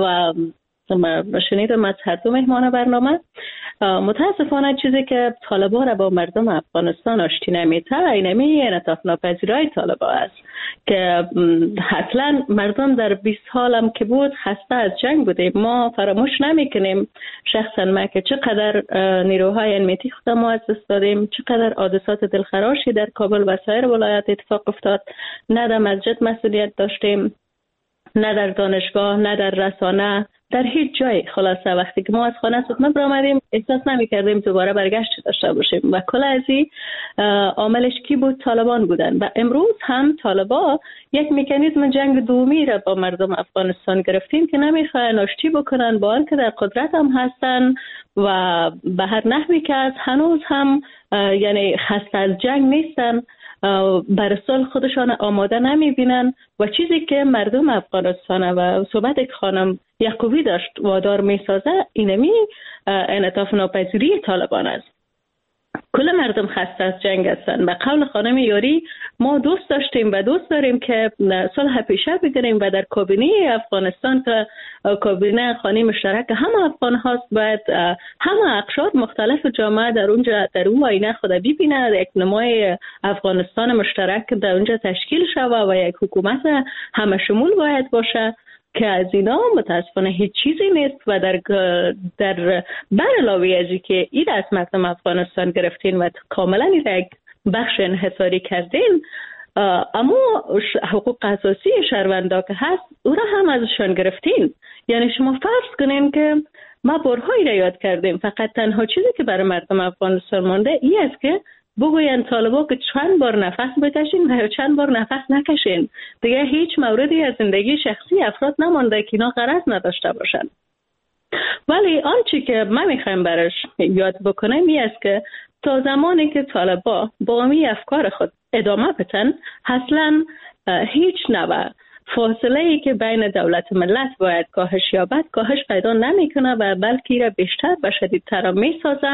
و شنیدم از هر دو مهمان برنامه. متاسفانه چیزی که طالبان را با مردم افغانستان آشتی نمیده اینمی انعطاف ناپذیری طالبان است که اصلا مردم در بیست سال هم که بود خسته از جنگ بودیم. ما فراموش نمیکنیم، شخصا ما که چقدر نیروهای امنیتی خود ما از دست دادیم، چقدر حادثات دلخراشی در کابل و سایر ولایات اتفاق افتاد. نه در مسجد مسئولیت داشتیم، نه در دانشگاه، نه در رسانه، در هیچ جای. خلاصه وقتی که ما از خانه سخنه برآمدیم احساس نمی کردیم دوباره برگشت داشته باشیم و کل از این عاملش کی بود؟ طالبان بودن. و امروز هم طالبان یک مکانیزم جنگ دومی را با مردم افغانستان گرفتیم که نمیخواهن آشتی بکنن، با آنکه در قدرت هم هستن و به هر نحوی که از هنوز هم یعنی خسته از جنگ نیستن، برای صلح خودشان آماده نمی بینن و چیزی که مردم افغانستان و صحبت خانم یعقوبی داشت وادار می سازه اینمی انعطاف ناپذیری طالبان است. کل مردم خسته از جنگ هستند. به قول خانم یاری ما دوست داشتیم و دوست داریم که صلح پیشه بگیریم و در کابینه افغانستان که کابینه خانه مشترک همه افغان هاست باید همه اقشار مختلف جامعه در اونجا در اون آینه خود ببینه، یک نمای افغانستان مشترک در اونجا تشکیل شود و یک حکومت همه شمول باید باشه که از اینا متاسفانه هیچ چیزی نیست و در در بر علاوه از اینکه این از مردم افغانستان گرفتین و کاملا این یک بخش انحصاری کردین، اما حقوق اساسی شهروندا که هست او را هم ازشان گرفتین. یعنی شما فرض کنین که ما بارهایی را یاد کردیم، فقط تنها چیزی که برای مردم افغانستان مانده این است که بگوین طالبا که چند بار نفس بکشین و چند بار نفس نکشین. دیگه هیچ موردی از زندگی شخصی افراد نمانده که اینا غرض نداشته باشن. ولی آنچه که ما میخوایم برش یاد بکنیم این است که تا زمانی که طالبا با امی افکار خود ادامه بدن، اصلا هیچ نوع فاصله ای که بین دولت و ملت باید کاهش یابد کاهش پیدا نمیکنه و بلکه را بیشتر و شدیدتر میسازه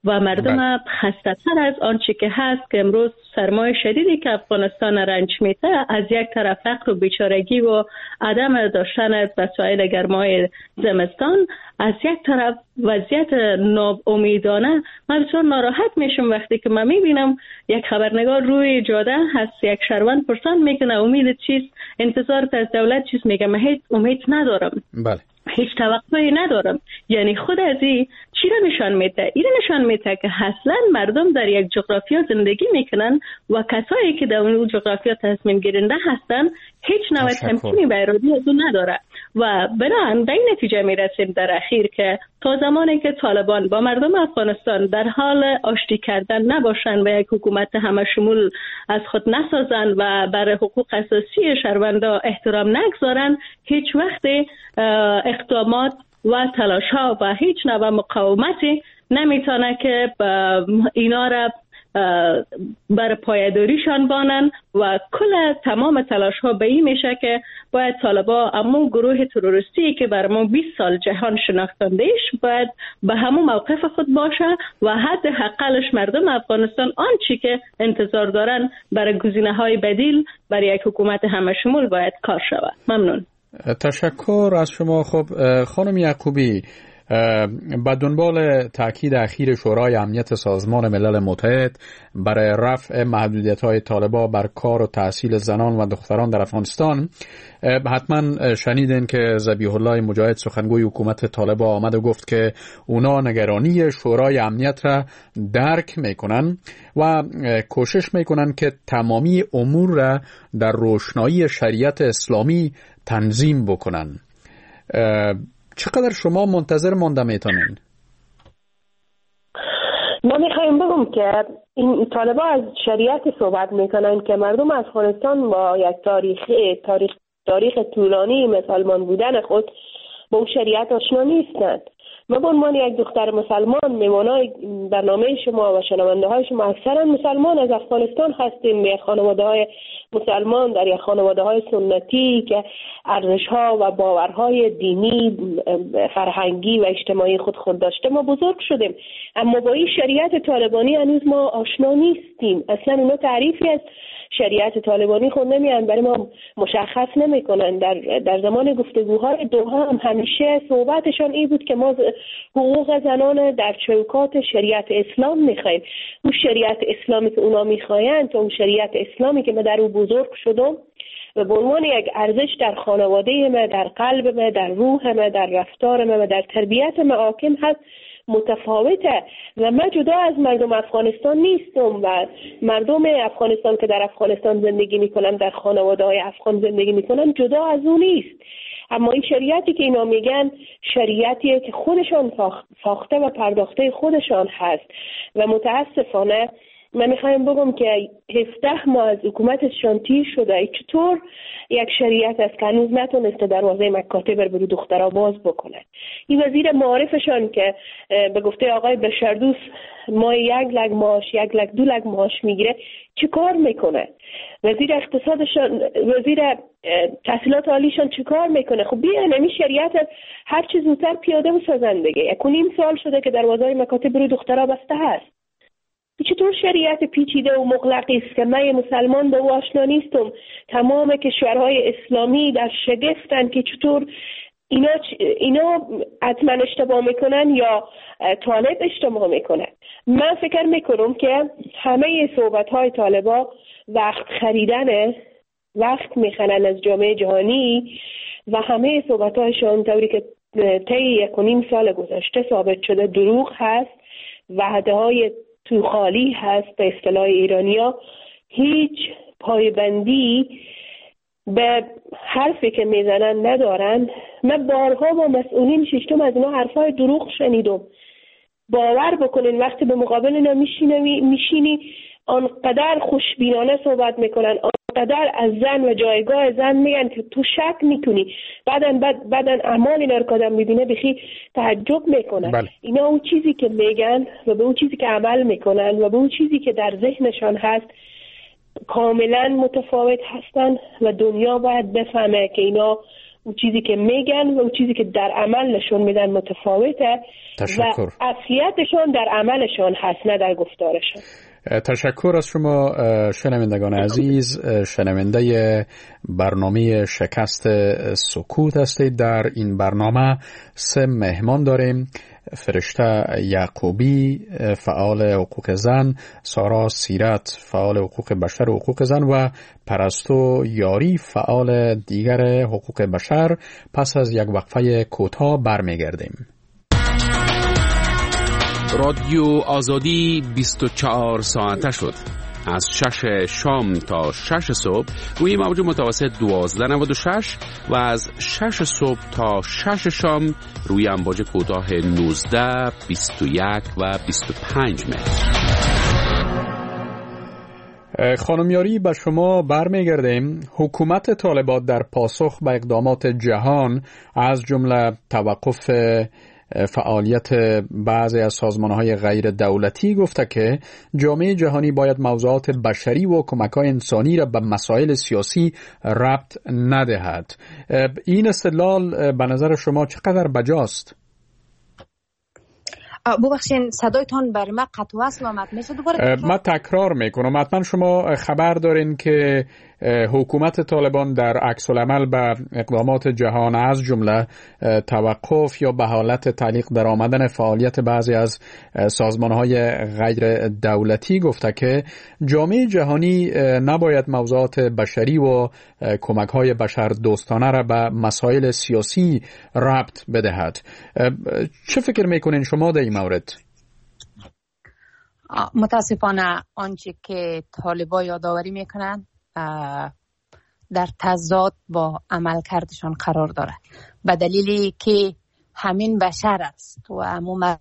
و مردم خسته تر از آنچه که هست که امروز سرمایه شدیدی که افغانستان رنج میده، از یک طرف فقر و بیچارگی و عدم داشتن وسایل گرمای زمستان، از یک طرف وضعیت ناامیدانه. من بسیار ناراحت میشم وقتی که من میبینم یک خبرنگار روی جاده هست، یک شهروند پرسان میکنه امید چیست، انتظار از دولت چیست، میگه من هیچ امید ندارم. بله. هیچ توقعی ندارم. یعنی خود از این چی را نشان میده؟ این نشان میده که اصلا مردم در یک جغرافیا زندگی میکنن و کسایی که در اون جغرافیا تصمیم گیرنده هستن هیچ نوع تمکینی به ارادی از اون نداره و بنابراین به این نتیجه میرسیم در اخیر که تا زمانی که طالبان با مردم افغانستان در حال آشتی کردن نباشن و یک حکومت همه شمول از خود نسازن و بر حقوق اساسی شهروندا احترام نگذارن، هیچ وقت اقدامات و تلاش ها و هیچ نوع مقاومتی نمیتونه که اینا را بر پایداریشان بانن و کل تمام تلاش ها به این میشه که باید طالبا امون گروه تروریستی که بر ما بیست سال جهان شناختندهش باید به همون موقف خود باشه و حد حقلش مردم افغانستان آنچی که انتظار دارن برای گزینه های بدیل برای یک حکومت همه شمول باید کار شود. ممنون. تشکر از شما. خب خانم یعقوبی، با دنبال تأکید اخیر شورای امنیت سازمان ملل متحد برای رفع محدودیت‌های طالبان بر کار و تحصیل زنان و دختران در افغانستان، حتما شنیدین که ذبیح الله مجاهد سخنگوی حکومت طالبان آمد و گفت که اونا نگرانی شورای امنیت را درک میکنن و کوشش میکنن که تمامی امور را در روشنایی شریعت اسلامی تنظیم بکنن. چقدر شما منتظر مانده میتونین؟ ما میخوایم بگم که این طالبا از شریعت صحبت میکنن که مردم افغانستان با یک تاریخ تاریخ تاریخ طولانی مسلمان بودن خود با اون شریعت آشنا نیستند. ما به عنوان یک دختر مسلمان، میوانای برنامه شما و شنونده های شما اکثرا مسلمان از افغانستان هستیم، به خانواده های مسلمان در یک خانواده های سنتی که ارزش ها و باورهای دینی، فرهنگی و اجتماعی خود خود داشته ما بزرگ شدیم، اما با این شریعت طالبانی هنوز ما آشنا نیستیم. اصلا اونا تعریفی از شریعت طالبانی خود نمیان، برای ما مشخص نمیکنن. در در زمان گفتگوهای دوها هم همیشه صحبتشان این بود که ما حقوق زنان در چوکات شریعت اسلام میخوایم. اون شریعت اسلامی که اونا میخواین، تو اون شریعت اسلامی که ما در اون بزرگ شدم و به عنوان یک ارزش در خانواده ما، در قلب ما، در روح ما، در رفتار ما و در تربیت ما حاکم هست، متفاوته. و من جدا از مردم افغانستان نیستم و مردم افغانستان که در افغانستان زندگی میکنن، در خانواده های افغان زندگی میکنن، جدا از اون نیست. اما این شریعتی که اینا میگن شریعتیه که خودشان ساخته و پرداخته خودشان هست و متاسفانه من میخوایم بگم که هفده ماه از حکومتشان تیر شده. چطور یک شریعت است که هنوز نتونسته دروازه مکاتب بر برو دخترها باز بکنه؟ این وزیر معارفشان که به گفته آقای بشردوست ما یک لگ معاش یک لگ دو لگ معاش میگیره، چه کار میکنه؟ وزیر اقتصادشان، وزیر تحصیلات عالیشان چه کار میکنه؟ خب بیان این شریعت هر چه زودتر پیاده بسازن دیگه. یک و نیم سال شده که دروازه مکاتب برو دخترها بسته هست. چطور شریعت پیچیده و مغلقی است که من مسلمان به او آشنا نیستم؟ تمام کشورهای اسلامی در شگفتن که چطور اینا اینا حتما اشتباه میکنن یا طالب اشتباه میکنن. من فکر میکنم که همه صحبت‌های طالبا وقت خریدن، وقت میخرن از جامعه جهانی و همه صحبت‌هایشان طوری که طی یک و نیم سال گذشته ثابت شده دروغ هست، وعده‌های تو خالی هست به اصطلاح ایرانیا، هیچ پایبندی به حرفی که میزنن ندارن. من بارها با مسئولین ششتم از اینا حرفای دروغ شنیدم. باور بکنین وقتی به مقابل اینا میشینی میشینی آنقدر خوشبینانه صحبت میکنن، آنقدر از زن و جایگاه زن میگن که تو شک میکنی، بعدن بعد بعدن اعمال اینا رو که آدم میبینه بخی تعجب میکنن. بله. اینا اون چیزی که میگن و به اون چیزی که عمل میکنن و به اون چیزی که در ذهنشان هست کاملا متفاوت هستن و دنیا باید بفهمه که اینا اون چیزی که میگن و اون چیزی که در عمل نشون میدن متفاوته تشکر. و اصلیتشون در عملشون هست نه در گفتارشون. تشکر از شما شنوندگان عزیز. شنونده برنامه شکست سکوت هستید. در این برنامه سه مهمان داریم: فرشته یعقوبی فعال حقوق زن، سارا سیرت فعال حقوق بشر و حقوق زن و پرستو یاری فعال دیگر حقوق بشر. پس از یک وقفه کوتاه برمیگردیم. رادیو آزادی بیست و چهار ساعته شد. از شش شام تا شش صبح روی موج متوسط دوازده نود و شش و از شش صبح تا شش شام روی امواج کوتاه نوزده، بیست و یک و بیست و پنج متر. خانم یاری، به شما برمیگردیم. حکومت طالبان در پاسخ به اقدامات جهان از جمله توقف فعالیت بعضی از سازمان‌های غیر دولتی گفته که جامعه جهانی باید موضوعات بشری و کمک‌های انسانی را به مسائل سیاسی ربط ندهد. این استدلال به نظر شما چقدر بجاست؟ ببخشید صدایتان بر من قطع و وصل آمد. میشه دوباره؟ من تکرار میکنم. حتما شما خبر دارین که حکومت طالبان در عکس العمل به اقدامات جهان از جمله توقف یا به حالت تعلیق در آمدن فعالیت بعضی از سازمان‌های غیر دولتی گفته که جامعه جهانی نباید موضوعات بشری و کمک‌های بشر دوستانه را به مسائل سیاسی ربط بدهد. چه فکر میکنین شما در این مورد؟ متاسفانه آنچه که طالبان یادآوری میکنند در تضاد با عملکردشان قرار دارد، به دلیلی که همین بشر است و عموما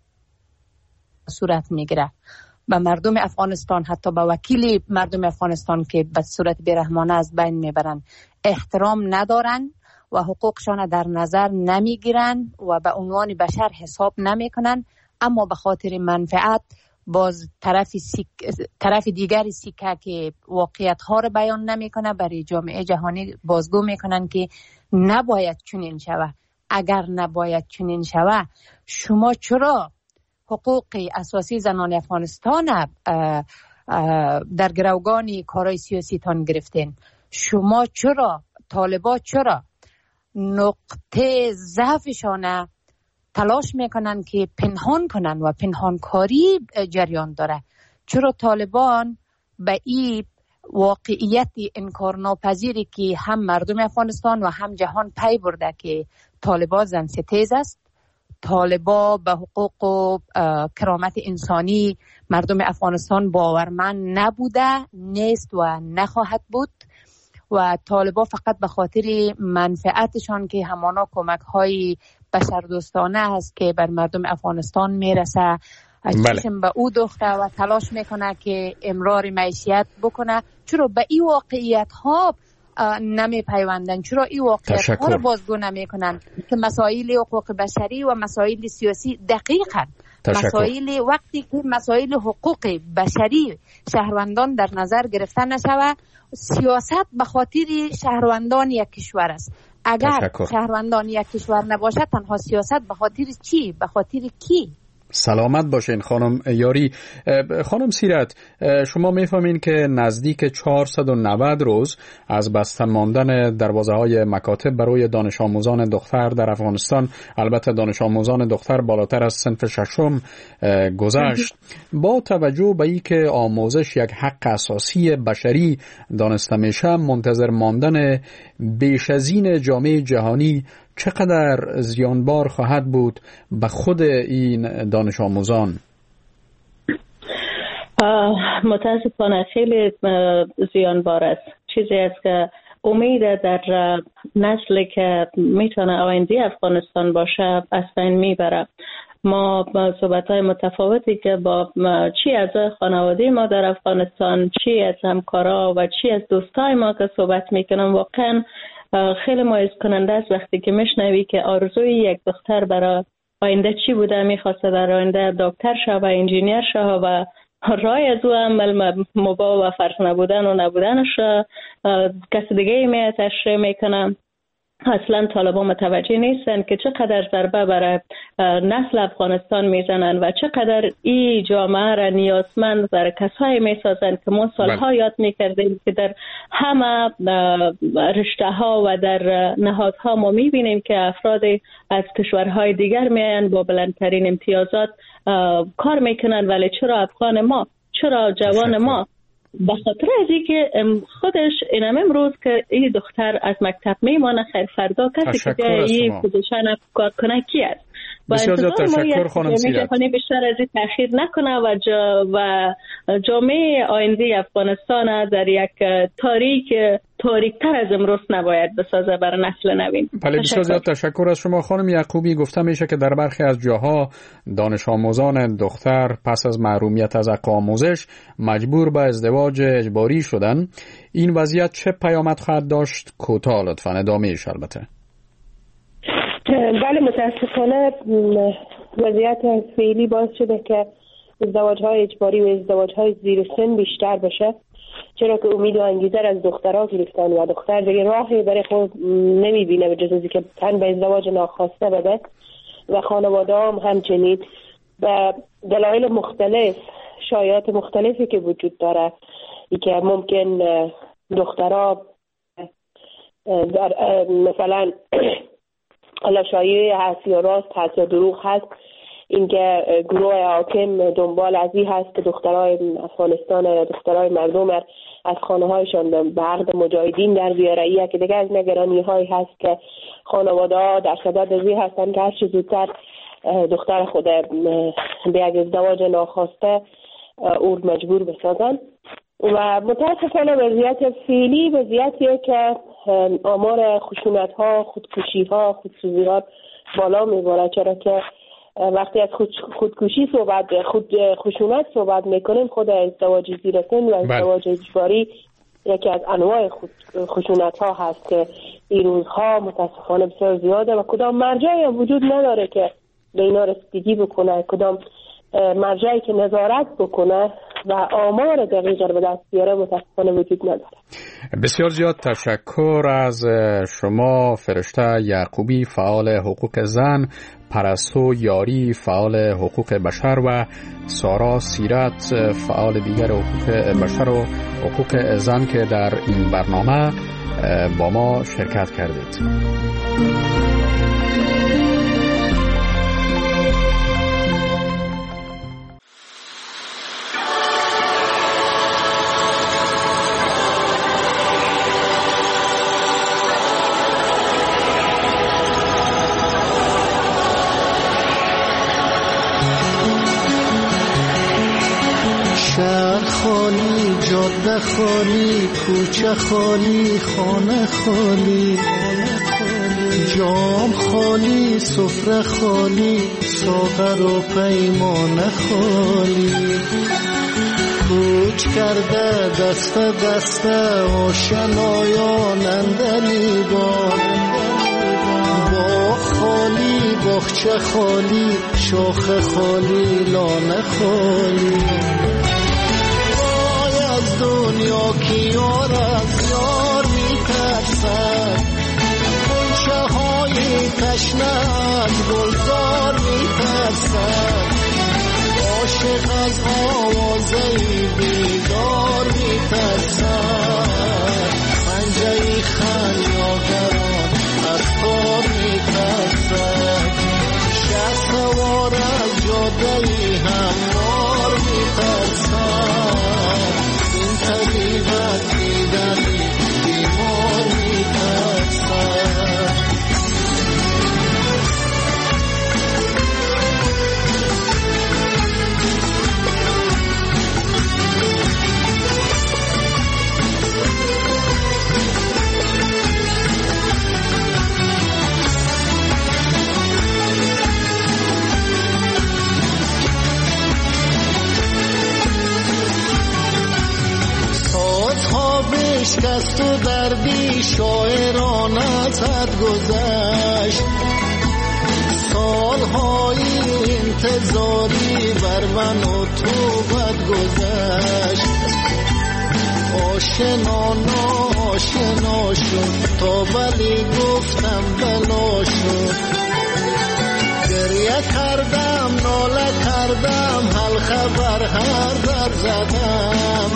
صورت میگیره. به مردم افغانستان، حتی به وکیل مردم افغانستان که به صورت بیرحمانه از بین میبرن، احترام ندارن و حقوقشان در نظر نمیگیرن و به عنوان بشر حساب نمیکنن، اما به خاطر منفعت باز طرف, سیک... طرف دیگری سیکه که واقعیت ها رو بیان نمیکنه برای جامعه جهانی بازگو میکنن که نباید چنین شوه. اگر نباید چنین شوه، شما چرا حقوق اساسی زنان افغانستان اه اه در گروگان کارهای سیاسی تان گرفتین؟ شما چرا طالبا چرا نقطه ضعفشان تلاش میکنن که پنهان کنن و پنهانکاری جریان داره؟ چرا طالبان به این واقعیت انکارناپذیری که هم مردم افغانستان و هم جهان پی برده که طالبان زن ستیز است، طالبان به حقوق و کرامت انسانی مردم افغانستان باورمند نبوده، نیست و نخواهد بود، و طالبان فقط به خاطر منفعتشان که همانا کمک های بشردوستانه است که بر مردم افغانستان میرسه، چشم به او دوخته و تلاش میکنه که امرار معیشت بکنه. چرا به این واقعیت ها نمی پیوندن؟ چرا این واقعیت ها رو بازگو نمی کنن که مسائل حقوق بشری و مسائل سیاسی دقیقاً مسائل وقتی که مسائل حقوق بشری شهروندان در نظر گرفته نشوه، سیاست به خاطر شهروندان یک کشور است. اگر تشکر. شهروندان یک کشور نباشه، تنها سیاست به خاطر چی؟ به خاطر کی؟ سلامت باشین خانم یاری. خانم سیرت، شما میفهمین که نزدیک چهارصد و نود روز از بسته ماندن دروازه های مکاتب برای دانش آموزان دختر در افغانستان، البته دانش آموزان دختر بالاتر از صنف ششم، گذشت. با توجه به این که آموزش یک حق اساسی بشری دانسته میشه، منتظر ماندن بیش از این جامعه جهانی چقدر زیانبار خواهد بود به خود این دانش آموزان؟ متاسفانه خیلی زیانبار است. چیزی است که امید در نسلی که میتونه آینده افغانستان باشه از بین میبره. ما صحبت‌های متفاوتی که با چی از خانواده ما در افغانستان، چی از همکارا و چی از دوستای ما که صحبت میکنم، واقعا خیلی مایوس کننده است وقتی که میشنوی که آرزوی یک دختر برای آینده چی بوده، میخواسته در آینده دکتر شه و انجینیر شه و رای از او عمل مبا و فرق نبودن و نبودنش کسی دیگه می تشریح میکنم. اصلا طالبان متوجه نیستن که چقدر ضربه برای نسل افغانستان میزنن و چقدر این جامعه را نیازمند در کسایی میسازن که ما سالها یاد میکردیم که در همه رشته ها و در نهادها ما میبینیم که افراد از کشورهای دیگر میاین با بلندترین امتیازات کار میکنن، ولی چرا افغان ما، چرا جوان ما؟ به خاطر از اینکه خودش اینم امروز که این دختر از مکتب میمانه، خیر فردا کسی که این پوزیشن کار کنه کی است؟ بسیار زیاد تشکر خانم سیرت. بیشتر از این تأخیر نکنه و جا و جامعه آینده افغانستان در یک تاریک تاریک‌تر از امروز نباید بسازه برای نسل نوین. بله بسیار زیاد تشکر از شما خانم یعقوبی. گفته میشه که در برخی از جاها دانش آموزان دختر پس از محرومیت از حق آموزش مجبور به ازدواج اجباری شدن. این وضعیت چه پیامد خواهد داشت؟ کوتاه لطفاً ادامه‌اش البته. بله متاسفانه وضعیت فعلی باعث شده که ازدواج‌های اجباری و ازدواج‌های زیر سن بیشتر بشه، چرا که امید و انگیزه از دخترها گرفتن و دختر دیگه راهی برای خود نمیبینه به جز از اینکه تن به ازدواج ناخواسته بده و خانواده هم همچنین به دلایل مختلف، شایعات مختلفی که وجود داره ای که ممکن دخترها در مثلا حالا شایعه هست یا راست هست یا دروغ هست، اینکه گروه حاکم دنبال از این هست که دخترای افغانستان یا دخترای مردم از خانه هایشان به عقد مجاهدین در بیاره. ایه که دیگه از نگرانی هایی هست که خانواده ها در صدد از این هستن که هر چه زودتر دختر خود به یک ازدواج ناخواسته او مجبور بسازن و متاسفانه وضعیت فعلی وضعیتیه که آمار خشونت ها، خودکشی ها، خودسوزی ها بالا میبره، چرا که وقتی از خود خودکشی صحبت خود خشونت صحبت میکنیم، خود ازدواج زیر سن و ازدواج اجباری یکی از انواع خشونت ها هست که این روزها متاسفانه بسیار زیاده و کدام مرجعی هم وجود نداره که به اینا رسیدگی بکنه، کدام مرجعی که نظارت بکنه و آمار دقیق رو به دست بیاره متاسفانه وجود نداره. بسیار زیاد تشکر از شما فرشته یعقوبی، فعال حقوق زن، پرستو یاری، فعال حقوق بشر و سارا سیرت، فعال دیگر حقوق بشر و حقوق زن که در این برنامه با ما شرکت کردید. شهر خالی، جاده خالی، کوچه خالی، خانه خالی، جام خالی، سفره خالی، ساغر و پیمانه خالی. کوچ کرده دست دست آشنایان اندلی با باغ خالی، باغچه خالی، شاخه خالی، لانه خالی. دنیا کی یار از یار میترسد، غنچه های تشنه از گلزار میترسد، عاشق از آوازه بیدار میترسد، پنجه خلیاگران از کار میترسد، شه سوار از جاده هموار میترسد، حقیقت دیدنی بیمار میترسد. شکست و دردی شاعران ازت گذشت، سالهای انتظاری بر من و تو بد گذشت، آشنا آشنا شد تا ولی گفتم بلا شد. گریه کردم ناله کردم حال خبر هر در زدم،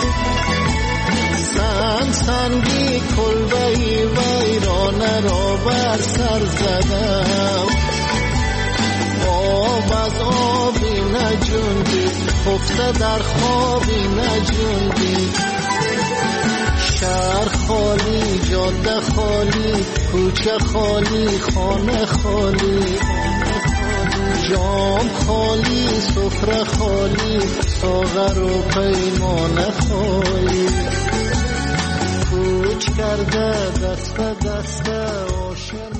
سنگ سنگی کلبهی ویرانه را بر سر زدم. آب از آبی نجوندی خفته در خوابی نجوندی، شهر خالی جاده خالی کوچه خالی خانه خالی، جام خالی سفره خالی ساغر و پیمانه خالی، کوچ کرده دست دست آشنا.